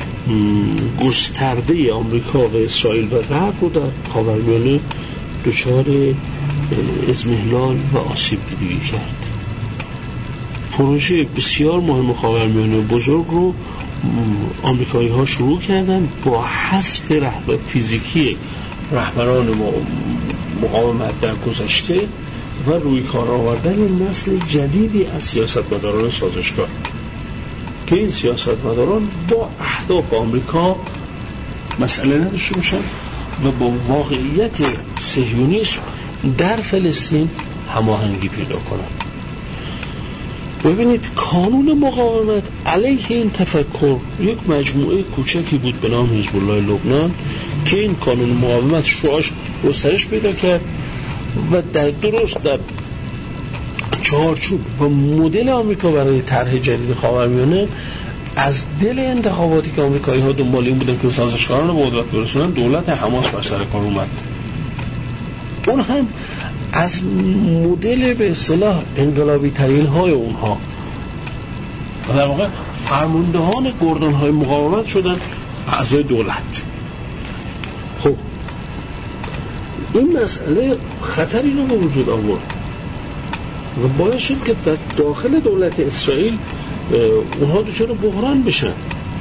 گسترده آمریکا و اسرائیل و غرب رو در خاورمیانه دچار اضمحلال و آسیب دیدگی کرد. پروژه بسیار مهم خاورمیانه بزرگ رو آمریکایی ها شروع کردن با حذف رهبر فیزیکی رهبران مقاومت در گذشته و روی کار آوردن نسل جدیدی از سیاستمداران سازشکار که این سیاستمداران با اهداف آمریکا مسئله نداشته باشن و با واقعیت صهیونیسم در فلسطین هماهنگی پیدا کنند. ببینید کانون مقاومت علیه این تفکر یک مجموعه کوچکی بود به نام حزب الله لبنان که این کانون مقاومت شعاعش گسترش پیدا کرد و در درست در چارچوب و مدل آمریکا برای طرح جدید خاورمیانه از دل انتخاباتی که آمریکایی ها دنبال این بودن که سازشکاران رو به قدرت برسونن دولت حماس بر سر کار اومد. اون هم از مدل به اصطلاح انقلابی ترین های اونها و در واقع فرماندهان گردان های مقاومت شدن اعضای دولت. خب این مسئله خطری رو به وجود آورد و باید شد که در داخل دولت اسرائیل اونها دچار بحران بشن.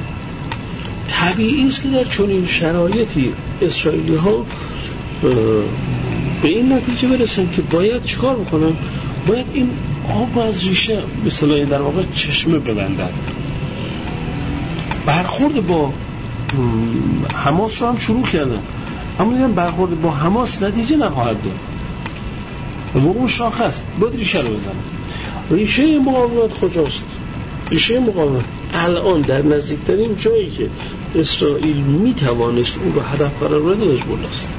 طبیعی است که در چنین شرایطی اسرائیلی ها به این نتیجه برسن که باید چیکار بکنن؟ باید این آب از ریشه به اصطلاح در واقع چشمه ببندن. برخورد با حماس رو هم شروع کردن، اما دیدن برخورد با حماس نتیجه نخواهد داد و اون شاخه است، باید ریشه رو بزنن. ریشه مقاومت کجاست؟ ریشه مقاومت الان در نزدیکترین جایی که اسرائیل میتوانست اون رو هدف قرار بده حزب الله است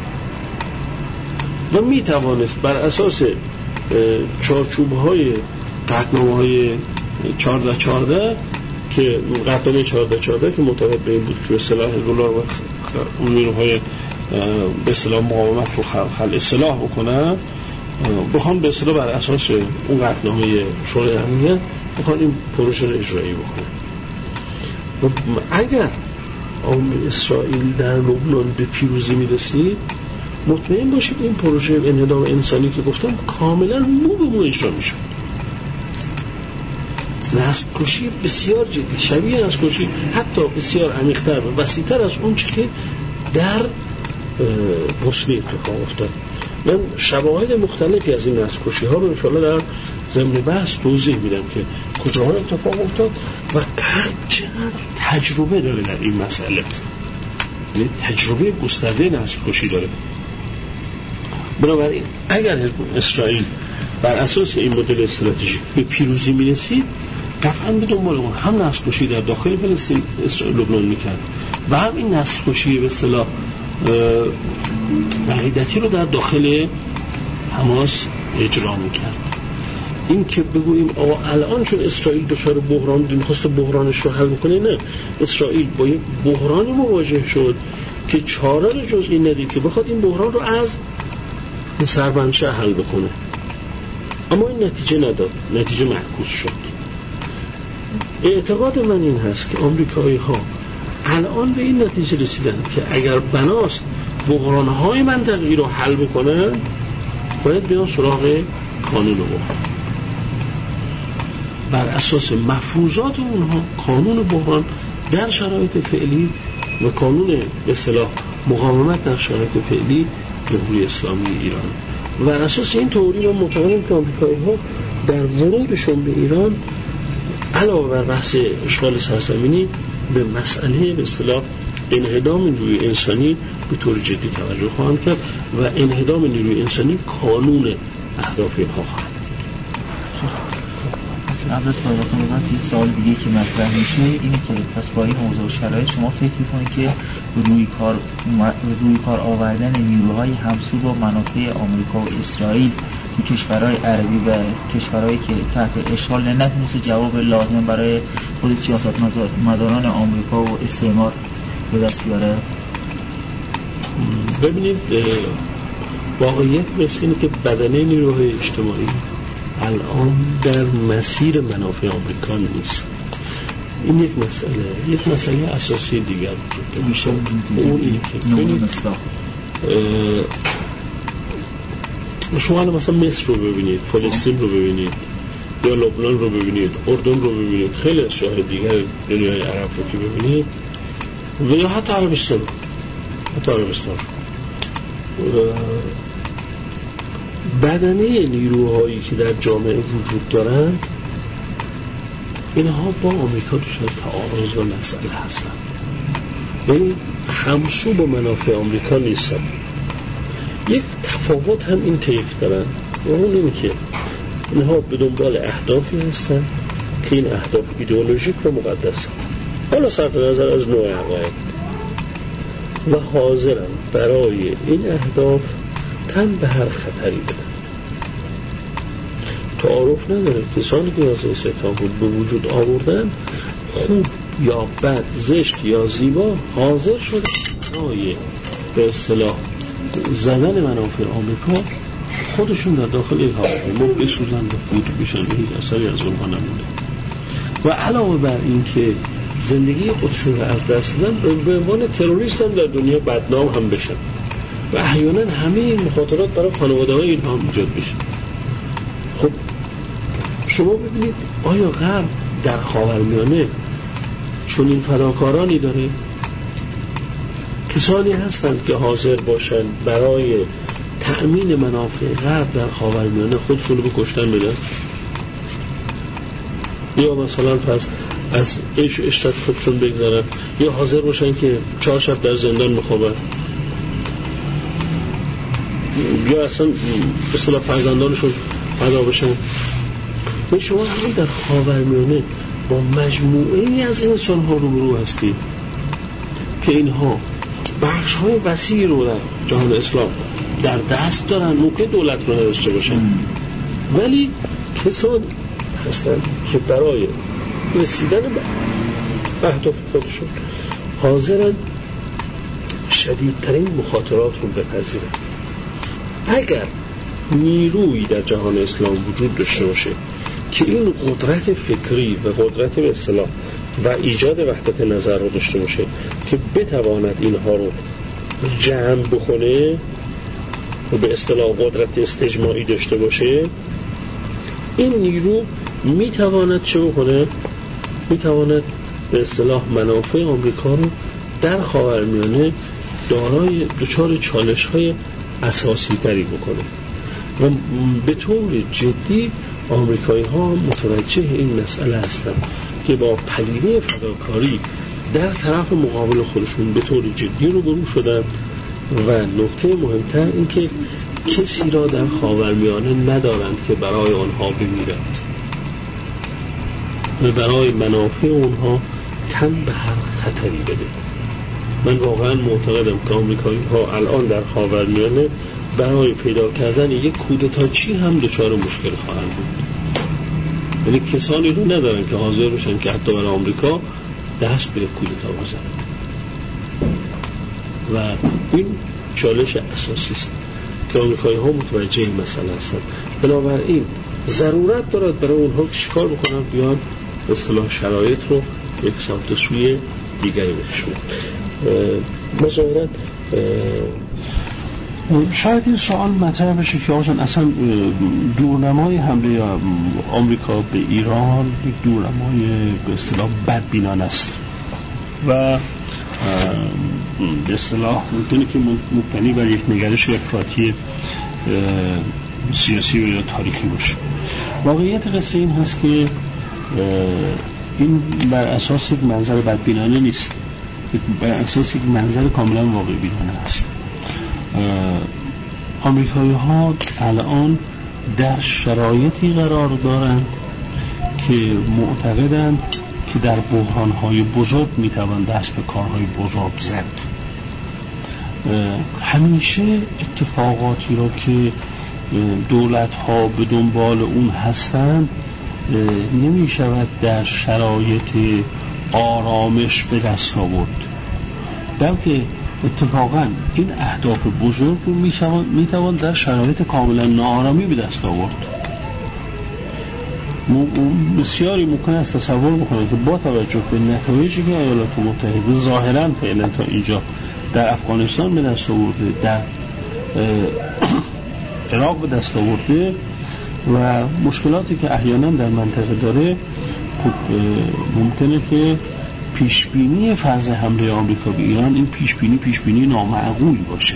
و میتوانست بر اساس چارچوب‌های قطعنامه‌های چهارده چهارده که قطعنامه چهارده چهارده که معتقد به این بود که اصطلاح حزب الله و اون نیروهای به اصطلاح مقاومت رو خلع اصلاح بکنن، بخوان به اصطلاح بر اساس اون قطعنامه شورای امنیت بخوان این پروژه رو اجرایی بکنن. و اگر اسرائیل در لبنان به پیروزی میرسید مطمئن باشید این پروژه انهدام انسانی که گفتم کاملا مو به مو اجرا میشه. نسل کشی بسیار جدی، شبیه نسل کشی حتی بسیار عمیق‌تر و وسیع‌تر از اون چی که در بوسنی اتفاق افتاد. من شواهد مختلفی از این نسل کشی ها رو انشاءالله در ضمن بحث توضیح میدم که کجاها اتفاق افتاد و چقدر تجربه داره در این مسئله، تجربه گسترده نسل کشی داره. بنابراین اگر اسرائیل بر اساس این مدل استراتژیک به پیروزی میرسید قطعا به دنبال اون هم نسل کشی در داخل فلسطین لبنان میکرد و هم این نسل کشی به اصطلاح وحیدتی رو در داخل حماس اجرا میکرد. این که بگوییم آقا الان چون اسرائیل دچار بحران بود میخواست بحرانش رو حل بکنه، نه، اسرائیل با یک بحرانی مواجه شد که چاره رو جز این ندید که بخواد این بحران رو از سربنشه حل بکنه، اما این نتیجه نداد، نتیجه معکوس شد. اعتقاد من این هست که آمریکایی ها الان به این نتیجه رسیدن که اگر بناست بحران‌های منطقه‌ای رو حل بکنن باید بیان سراغ کانون بحران. بر اساس مفروضات اونها کانون بحران در شرایط فعلی و کانون به اصطلاح مقاومت در شرایط فعلی جمهوری اسلامی ایران. و بر اساس این تئوری من معتقدم که آمریکایی ها در ورودشون به ایران علاوه بر بحث اشغال سرزمینی به مسئله به اصطلاح انهدام نیروی انسانی به طور جدی توجه خواهند کرد و انهدام نیروی انسانی کانون اهداف اینها خواهد. قبل از پایان بحث یه سوال دیگه که مطرح میشه اینه که پس با این اوضاع و شرایط شما فکر میکنید که روی کار روی کار آوردن نیروهای همسو با منافع آمریکا و اسرائیل تو کشورهای عربی و کشورهایی که تحت اشغال نتونسته جواب لازم برای خود سیاستمداران آمریکا و استعمار به دست بیاره؟ ببینید واقعیت مثل اینه که بدنه نیروهای اجتماعی الان در مسیر منافع آمریکا نیست. این یک مسئله یک مسئله اساسی دیگر وجود میشه. اون اینه که ببینید شما مثلا مصر رو ببینید، فلسطین رو ببینید، یا لبنان رو ببینید، اردن رو ببینید، خیلی از جاهای دیگر دنیای عرب رو که ببینید، و یا حتی عربستان حتی عربستان بدنه نیروهایی که در جامعه وجود دارند اینها با آمریکا دچار تعارض و مسئله هستند، یعنی همسو با منافع آمریکا نیستن. یک تفاوت هم این طیف دارن و اون اینه که اینها به دنبال اهدافی هستن که این اهداف ایدئولوژیک و مقدس، حالا صرف نظر از نوع عقاید، و حاضرن برای این اهداف تن به هر خطری بدن. تعارف نداره. کسانی که یازده سپتامبر به وجود آوردن، خوب یا بد، زشت یا زیبا، حاضر شد برای به اصطلاح زدن منافع آمریکا خودشون در داخل این هواپیما بسوزن و بود بشن، هیچ اثری از اونها نمونده. و علاوه بر این که زندگی خودشون رو از دست دادن، به عنوان تروریست هم در دنیا بدنام هم بشن و احیانا همه این مخاطرات برای خانواده های اینها هم ایجاد بشه. خب شما ببینید آیا غرب در خاورمیانه چون این فداکارانی داره؟ کسانی هستند که حاضر باشن برای تأمین منافع غرب در خاورمیانه خودشون رو به کشتن بدن؟ یا مثلا پس از ایش اشتت خودشون بگذارن، یا حاضر باشن که چهار شب در زندان بخوابن، یا اصلا به اصطلاح فرزندانشون فدا بشن. و شما همین در خاورمیانه با مجموعه ای از انسان ها روبرو هستید که اینها بخش های وسیعی رو در جهان اسلام در دست دارن، ممکن دولت رو نداشته باشن، ولی کسانی هستن که برای رسیدن به اهداف خودشون حاضرن شدیدترین مخاطرات رو بپذیرن. اگر نیرویی در جهان اسلام وجود داشته باشه که این قدرت فکری و قدرت به اصطلاح و ایجاد وحدت نظر رو داشته باشه که بتواند اینها رو جمع بکنه و به اصطلاح قدرت استجماعی داشته باشه، این نیرو میتواند چه بکنه؟ میتواند به اصطلاح منافع آمریکا رو در خاورمیانه دارای دچار چالش‌های اساسی تری بکنه. و به طور جدی آمریکایی ها متوجه این مسئله هستند که با پدیده فداکاری در طرف مقابل خودشون به طور جدی روبرو شدن. و نکته مهمتر این که کسی را در خاورمیانه ندارند که برای آنها بمیرند و برای منافع اونها تن به هر خطری بده. من واقعا معتقدم که آمریکایی ها الان در خاورمیانه برای پیدا کردن یک کودتاچی هم دچار مشکل خواهند بود. یعنی کسانی رو ندارن که حاضر بشن که حتی برای آمریکا دست به کودتا بزنن و این چالش اساسی است که آمریکایی ها متوجه این مسئله هستن. بنابراین ضرورت دارد برای اونها که چیکار بکنن، بیان به اصطلاح شرایط رو یک سمت سوی دیگری بکشون. مظاهرا شاید این سوال مطرح بشه که آقا اصلا دورنمای حمله آمریکا به ایران یک دورنمای به اصطلاح بدبینانه است و به اصطلاح ممکنه که مبتنی بر یک نگرش افراطی سیاسی و یا تاریخی باشه. واقعیت قصه این هست که این بر اساس یک منظر بدبینانه نیست، بر اساس یک منظر کاملا واقع بینانه است. آمریکایی ها الان در شرایطی قرار دارند که معتقدند که در بحران های بزرگ میتوان دست به کارهای بزرگ زد. همیشه اتفاقاتی را که دولت ها به دنبال اون هستند نمی شود در شرایط آرامش به دست آورد، بلکه اتفاقا این اهداف بزرگ رو می توان در شرایط کاملا ناآرامی به دست آورد. بسیاری ممکن است تصور بکنند که با توجه به نتایجی که ایالات متحده ظاهرا فعلا تا اینجا در افغانستان به دست آورده، در عراق به دست آورده، و مشکلاتی که احیانا در منطقه داره خب ممکنه که پیشبینی فرض حمله آمریکا به ایران این پیشبینی پیشبینی نامعقول باشه.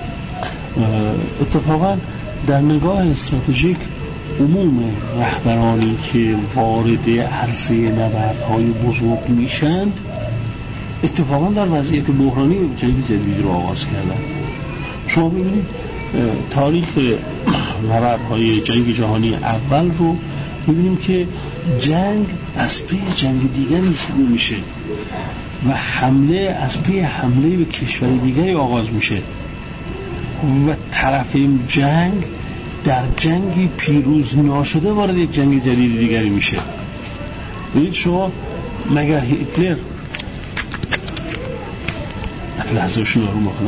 اتفاقا در نگاه استراتژیک عموم رهبرانی که وارد عرصه نبردهای بزرگ میشند اتفاقا در وضعیت بحرانی جنگ جدید رو آغاز کردن. شما ببینید تاریخ نبردهای جنگ جهانی اول رو میبینیم که جنگ از پی جنگ دیگری شروع میشه و حمله از پی حمله به کشور دیگری آغاز میشه و طرف جنگ در جنگی پیروز ناشده وارد یک جنگ جدید دیگری میشه. ببینید شما مگر هیتلر لحظه‌شون رو میکنه.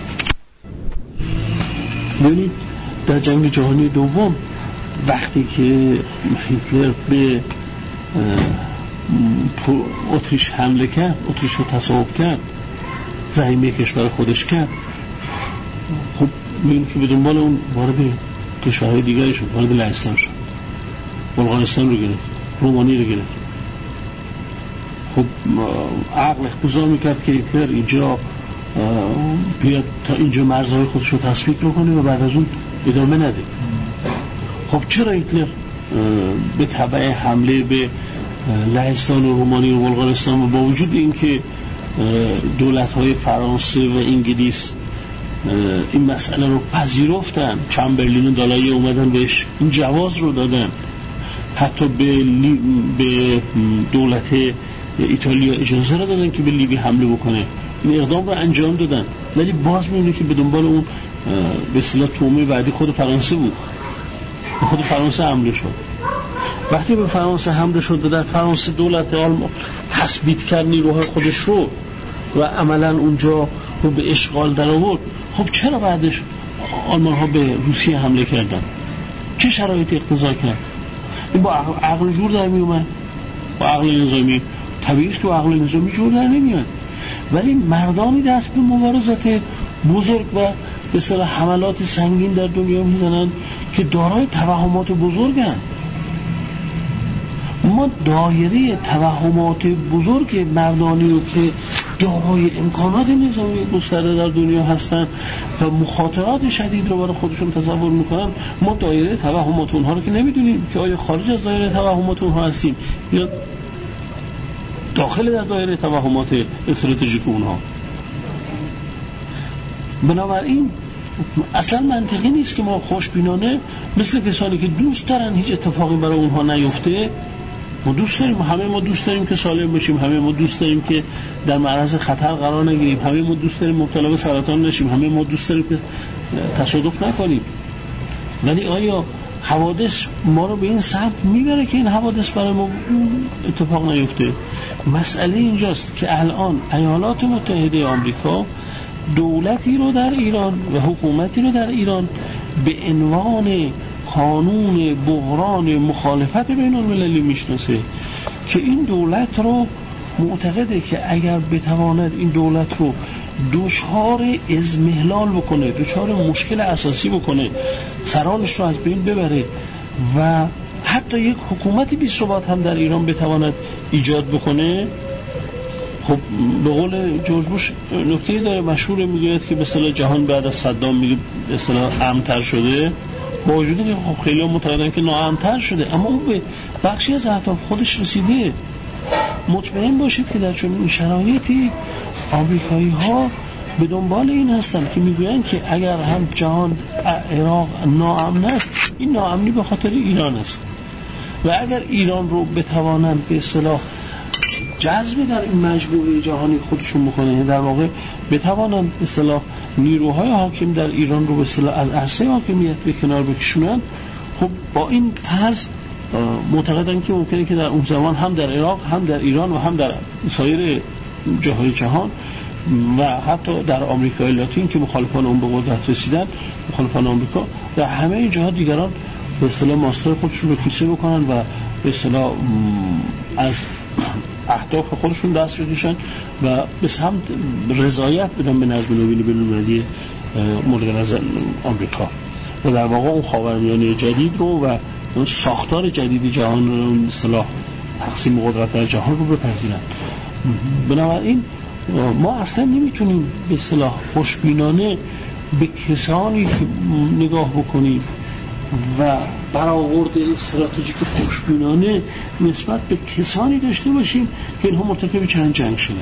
ببینید در جنگ جهانی دوم وقتی که هیتلر به اتریش حمله کرد، اتریش رو تصاحب کرد، زعیمه کشور خودش کرد، خب ببینید که به دنبال اون وارد کشورهای دیگری شد، وارد لهستان شد، بلغارستان رو گرفت، رومانی رو گرفت. خب عقل اقتضا میکرد که هیتلر اینجا بیاد تا اینجا مرزهای خودش رو تثبیت بکنه و بعد از اون ادامه نده. خب چرا هیتلر به تبع حمله به لهستان و رومانی و بلغارستان و با وجود اینکه دولت‌های فرانسه و انگلیس این مسئله رو پذیرفتن، چمبرلین و دالایه اومدن بهش این جواز رو دادن، حتی به, به دولت ایتالیا اجازه رو دادن که به لیبی حمله بکنه، این اقدام رو انجام دادن، ولی باز می‌بینید که به دنبال اون به اصطلاح تومه بعدی خود فرانسه بود، به خود فرانسه حمله شد. وقتی به فرانسه حمله شد در فرانسه دولت آلمان تثبیت کرد نیروهای خودش رو و عملاً اونجا رو به اشغال در آورد. خب چرا بعدش آلمان ها به روسیه حمله کردن؟ چه شرایطی اقتضا کرد؟ این با عقل جور در می اومد؟ با عقل نظامی طبیعی است که با عقل نظامی جور در نمیاد، ولی مردانی دست به مبارزات بزرگ و به اصطلاح حملات سنگین در دنیا میزنن که دارای توهمات بزرگن. ما دایره توهمات بزرگ مردانی رو که دارای امکانات نظامی گسترده در دنیا هستن و مخاطرات شدید رو برای خودشون تصور میکنن، ما دایره توهمات اونها رو که نمیدونیم که آیا خارج از دایره توهمات اونها هستیم یا داخل در دایره توهمات استراتژیک اونها. بنابراین اصلا منطقی نیست که ما خوشبینانه مثل کسانی که دوست دارن هیچ اتفاقی برای اونها نیفته، ما دوست داریم، همه ما دوست داریم که سالم باشیم، همه ما دوست داریم که در معرض خطر قرار نگیریم، همه ما دوست داریم مبتلا به سرطان نشیم، همه ما دوست داریم که تصادف نکنیم. ولی آیا حوادث ما رو به این سمت میبره که این حوادث برای ما اتفاق نیفته؟ مسئله اینجاست که الان ایالات متحده آمریکا دولتی رو در ایران و حکومتی رو در ایران به عنوان قانون بحران مخالفت بین المللی میشناسه که این دولت رو معتقده که اگر بتواند این دولت رو دچار اضمحلال بکنه، دچار مشکل اساسی بکنه، سرانش رو از بین ببره و حتی یک حکومتی بی ثبات هم در ایران بتواند ایجاد بکنه. خب به قول جورج بوش نکته داره مشهور میگوید که به اصطلاح جهان بعد از صدام میگه به اصطلاح امن‌تر شده، با وجود اینکه خب خیلی ها معتقدن که ناامن‌تر شده، اما اون به بخشی از اهداف خودش رسیده. مطمئن باشید که در چنین شرایطی آمریکایی ها به دنبال این هستن که میگویند که اگر هم جهان عراق ناامن است، این ناامنی به خاطر ایران است و اگر ایران رو بتوانند به اصطلاح جذب در این مجموعه جهانی خودشون بکنه، در واقع بتوانند به اصطلاح نیروهای حاکم در ایران رو به اصطلاح از عرصه حاکمیت به کنار بکشونن، خب با این فرض معتقدن که ممکنه که در اون زمان هم در عراق هم در ایران و هم در سایر جاهای جهان و حتی در آمریکای لاتین که مخالفان اون به قدرت رسیدن، مخالفان آمریکا در همه این جاها دیگران به اصطلاح ماستر خودشون رو کیسه بکنن و به اصطلاح از اهداف خودشون دست بکشن و به سمت رضایت بدن به نظم نوبل بین‌المللی مورد نظر آمریکا. و در واقع اون خاورمیانه جدید رو و اون ساختار جدید جهان رو، به اصطلاح تقسیم قدرت در جهان رو بپذیرن. بنابراین ما اصلا نمیتونیم به اصطلاح خوشبینانه به کسانی که نگاه بکنیم و برآورد استراتژیک خوشبینانه نسبت به کسانی داشته باشیم که اینها مرتکب چند جنگ شدن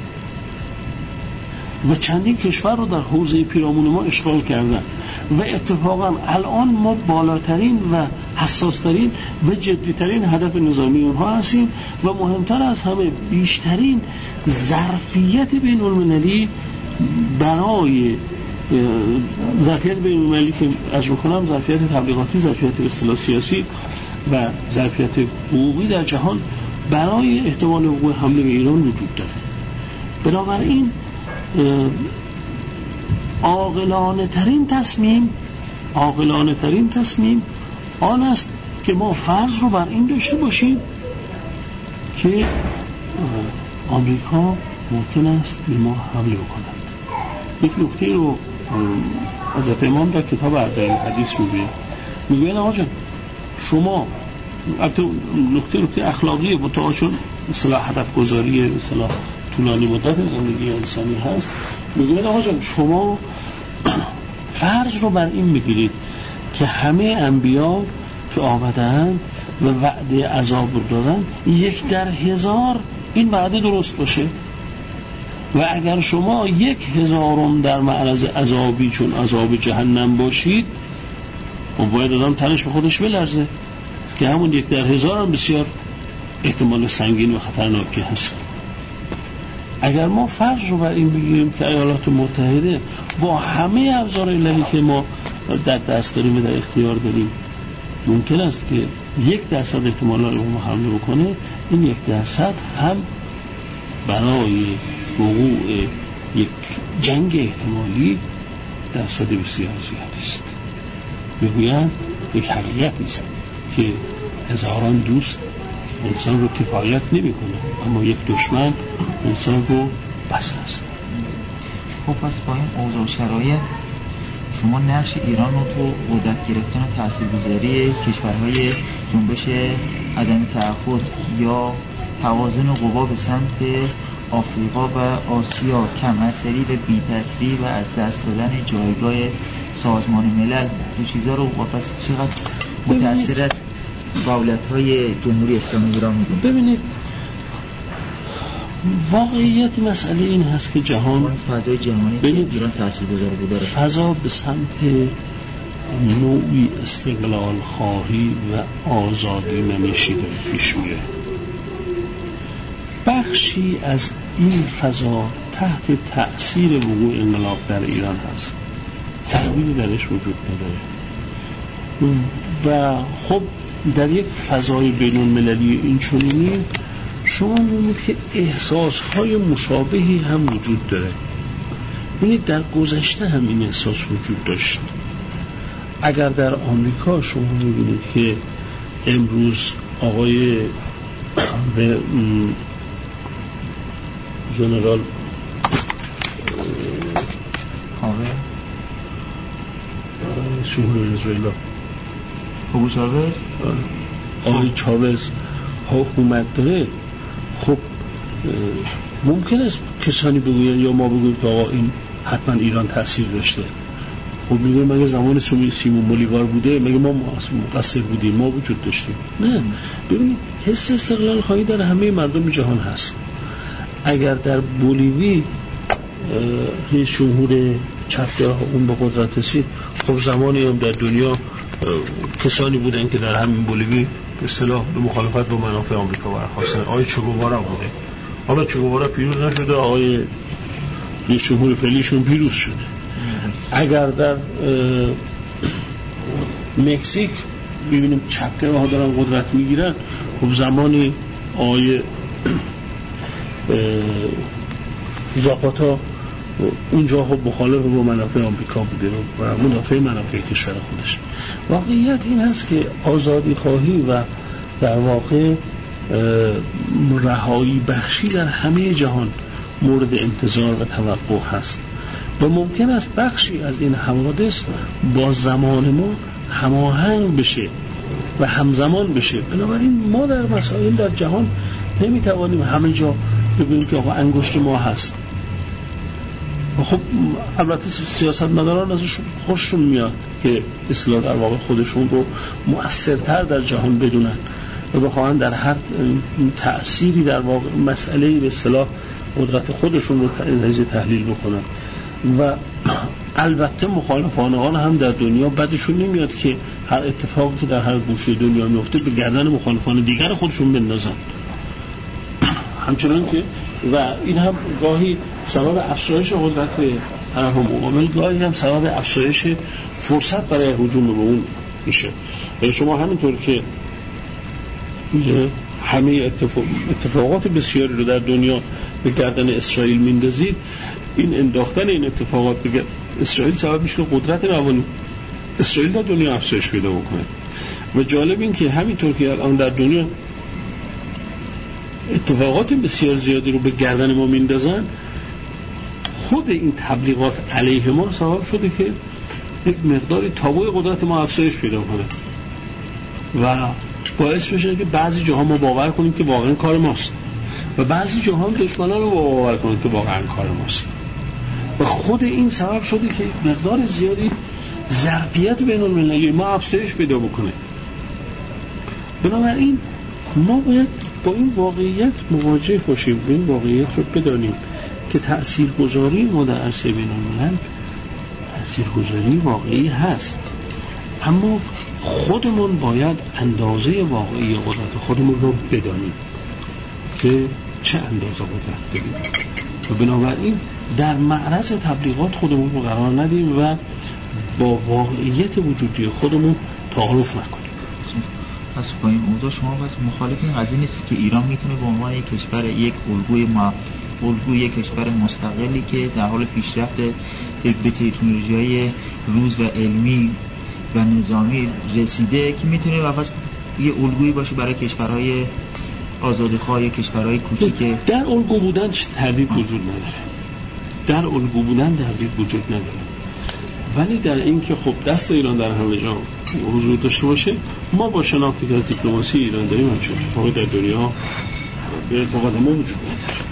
و چندین کشور رو در حوزه پیرامون ما اشغال کردن و اتفاقا الان ما بالاترین و حساسترین و جدیترین هدف نظامی اونها هستیم و مهمتر از همه بیشترین ظرفیت بین المللی برای ظرفیت بین المللی که از میکنم ظرفیت تبلیغاتی، ظرفیت به اصطلاح سیاسی و ظرفیت حقوقی در جهان برای احتمال وقوع حمله به ایران وجود داره. بنابراین عاقلانه ترین تصمیم عاقلانه ترین تصمیم آن است که ما فرض رو بر این داشته باشیم که آمریکا ممکن است به ما حمله بکنند. یک نکته رو حضرت امام در کتاب اربعین حدیث میگه میگه آقا جان شما البته نکته نکته اخلاقیه متأ چون اصطلاح هدف گذاری اصطلاح طولانی مدت زندگی انسانی هست، میگه آقا جان شما فرض رو بر این میگیرید که همه انبیا که آمدن و وعده عذاب رو دادن یک در هزار این وعده درست باشه و اگر شما یک هزارم در معرض عذابی چون عذاب جهنم باشید و باید آدم تنش به خودش بلرزه که همون یک در هزار هم بسیار احتمال سنگین و خطرناکی هست. اگر ما فرض رو بر این بگیریم که ایالات متحده با همه ابزار الهی که ما در دست داریم و در اختیار داریم ممکن است که یک درصد احتمال رو ما حمله بکنه، این یک درصد هم برای وقوع یک جنگ احتمالی درصد بسیار زیادی است. میگویند یک حقیقتی است که هزاران دوست انسان رو کفایت نمی کنه اما یک دشمن انسان رو بس است. خب پس با این اوضاع و شرایط شما نقش ایران رو تو قدرت گرفتن و تاثیرگذاری کشورهای جنبش عدم تعهد یا توازن قوا به سمت آفریقا و آسیا کم اثری و بی تأثیری و از دست دادن جایگاه سازمان ملل دو چیزا رو پس چقدر متأثر است فعالیت‌های جمهوری اسلامی ایران می‌دونید؟ ببینید واقعیت مسئله این هست که جهان فضای جهانی ببینید ایران تاثیرگذار بوده فضا به سمت نوعی استقلال خواهی و آزادی نمیشی داره پیش میره. بخشی از این فضا تحت تأثیر وقوع انقلاب در ایران هست، تغییری درش وجود نداره و خب در یک فضای بین المللی این چنینی شما می‌بینید که احساس‌های مشابهی هم وجود داره. ببینید در گذشته هم این احساس وجود داشت. اگر در آمریکا شما می‌بینید که امروز آقای جنرال هاوه شهور ونزوئلا هوگو چاوز آقای چاوز حکومت داره، خب ممکن است کسانی بگوین یا ما بگویم که آقا این حتما ایران تأثیر داشته. خب میگه مگه زمان سیمون بولیوار بوده؟ مگه ما مقصر بودیم؟ ما وجود داشتیم؟ نه. ببینید حس استقلال خواهی در همه مردم جهان هست. اگر در بولیوی رئیس جمهور چپگرا اون به قدرت رسید، خب زمانی هم در دنیا کسانی بودن که در همین بولیوی به اصطلاح به مخالفت با منافع آمریکا برخاستن. آقای چه گوارا بوده، حالا چه گوارا پیروز نشده، آقای رئیس جمهور فعلیشون پیروز شده. اگر در مکزیک ببینیم چپگراها دارن قدرت میگیرن، خب زمانی آقای زاپاتا اونجا خب مخالف با منافع آمریکا بوده و منافع منافع کشور خودش. واقعیت این هست که آزادی خواهی و در واقع رهایی بخشی در همه جهان مورد انتظار و توقع هست و ممکن است بخشی از این حوادث با زمان ما هماهنگ بشه و همزمان بشه. بنابراین ما در مسائل در جهان نمیتوانیم همه جا بگوییم که آقا انگشت ما هست. و خب البته سیاست مداران ازش خوششون میاد که اصلاح در واقع خودشون رو مؤثرتر در جهان بدونن و بخواهن در هر تأثیری در واقع مسئله‌ای به اصطلاح قدرت خودشون رو تجزیه تحلیل بکنن. و البته مخالفان آن هم در دنیا بدشون نمیاد که هر اتفاقی که در هر گوشه دنیا میفته به گردن مخالفان دیگر خودشون بندازن. همچنان که و این هم گاهی سبب افزایش قدرت طرف مقابل، گاهی هم سبب افزایش فرصت برای هجوم به اون میشه. شما همینطور که همه اتفاق... اتفاقات بسیاری رو در دنیا به گردن اسرائیل میندازید، این انداختن این اتفاقات به اسرائیل سبب میشه قدرت روانی اسرائیل در دنیا افزایش پیدا بکنه. و جالب این که همینطور که الان در دنیا اتفاقات بسیار زیادی رو به گردن ما میندازن، خود این تبلیغات علیه ما سبب شده که یک مقداری تابوی قدرت ما افزایش پیدا کنه و باعث بشه که بعضی جاها ما باور کنیم که واقعا کار ماست و بعضی جاها هم دشمنان رو باور کنیم که واقعا کار ماست. و خود این سبب شده که مقدار زیادی ظرفیت بین المللی ما افزایش پیدا بکنه. بنابراین ما باید با این واقعیت مواجه باشیم، این واقعیت رو بدانیم که تأثیرگذاری ما در عرصه بین الملل تأثیرگذاری واقعی هست، اما خودمون باید اندازه واقعی قدرت خودمون رو بدانیم که چه اندازه قدرت داریم و بنابراین در معرض تبلیغات خودمون رو قرار ندیم و با واقعیت وجودی خودمون تعارف نکنیم. پس با این اوضاع شما پس مخالف این قضیه نیست که ایران میتونه به عنوان یک کشور یک الگوی ما الگوی یک کشور مستقلی که در حال پیشرفت به تکنولوژی‌های روز و علمی و نظامی رسیده که میتونه واقعا یه الگویی باشه برای کشورهای آزادخواه، کشورهای کوچیک. در الگو بودن تردید وجود نداره، در الگو بودن تردید وجود نداره، ولی در این که خب دست ایران در همه جا حضور داشته باشه، ما با شناختی که از دیپلماسی ایران داریم همچون اتفاقی در دنیا به ارتباط ما وجود نداره.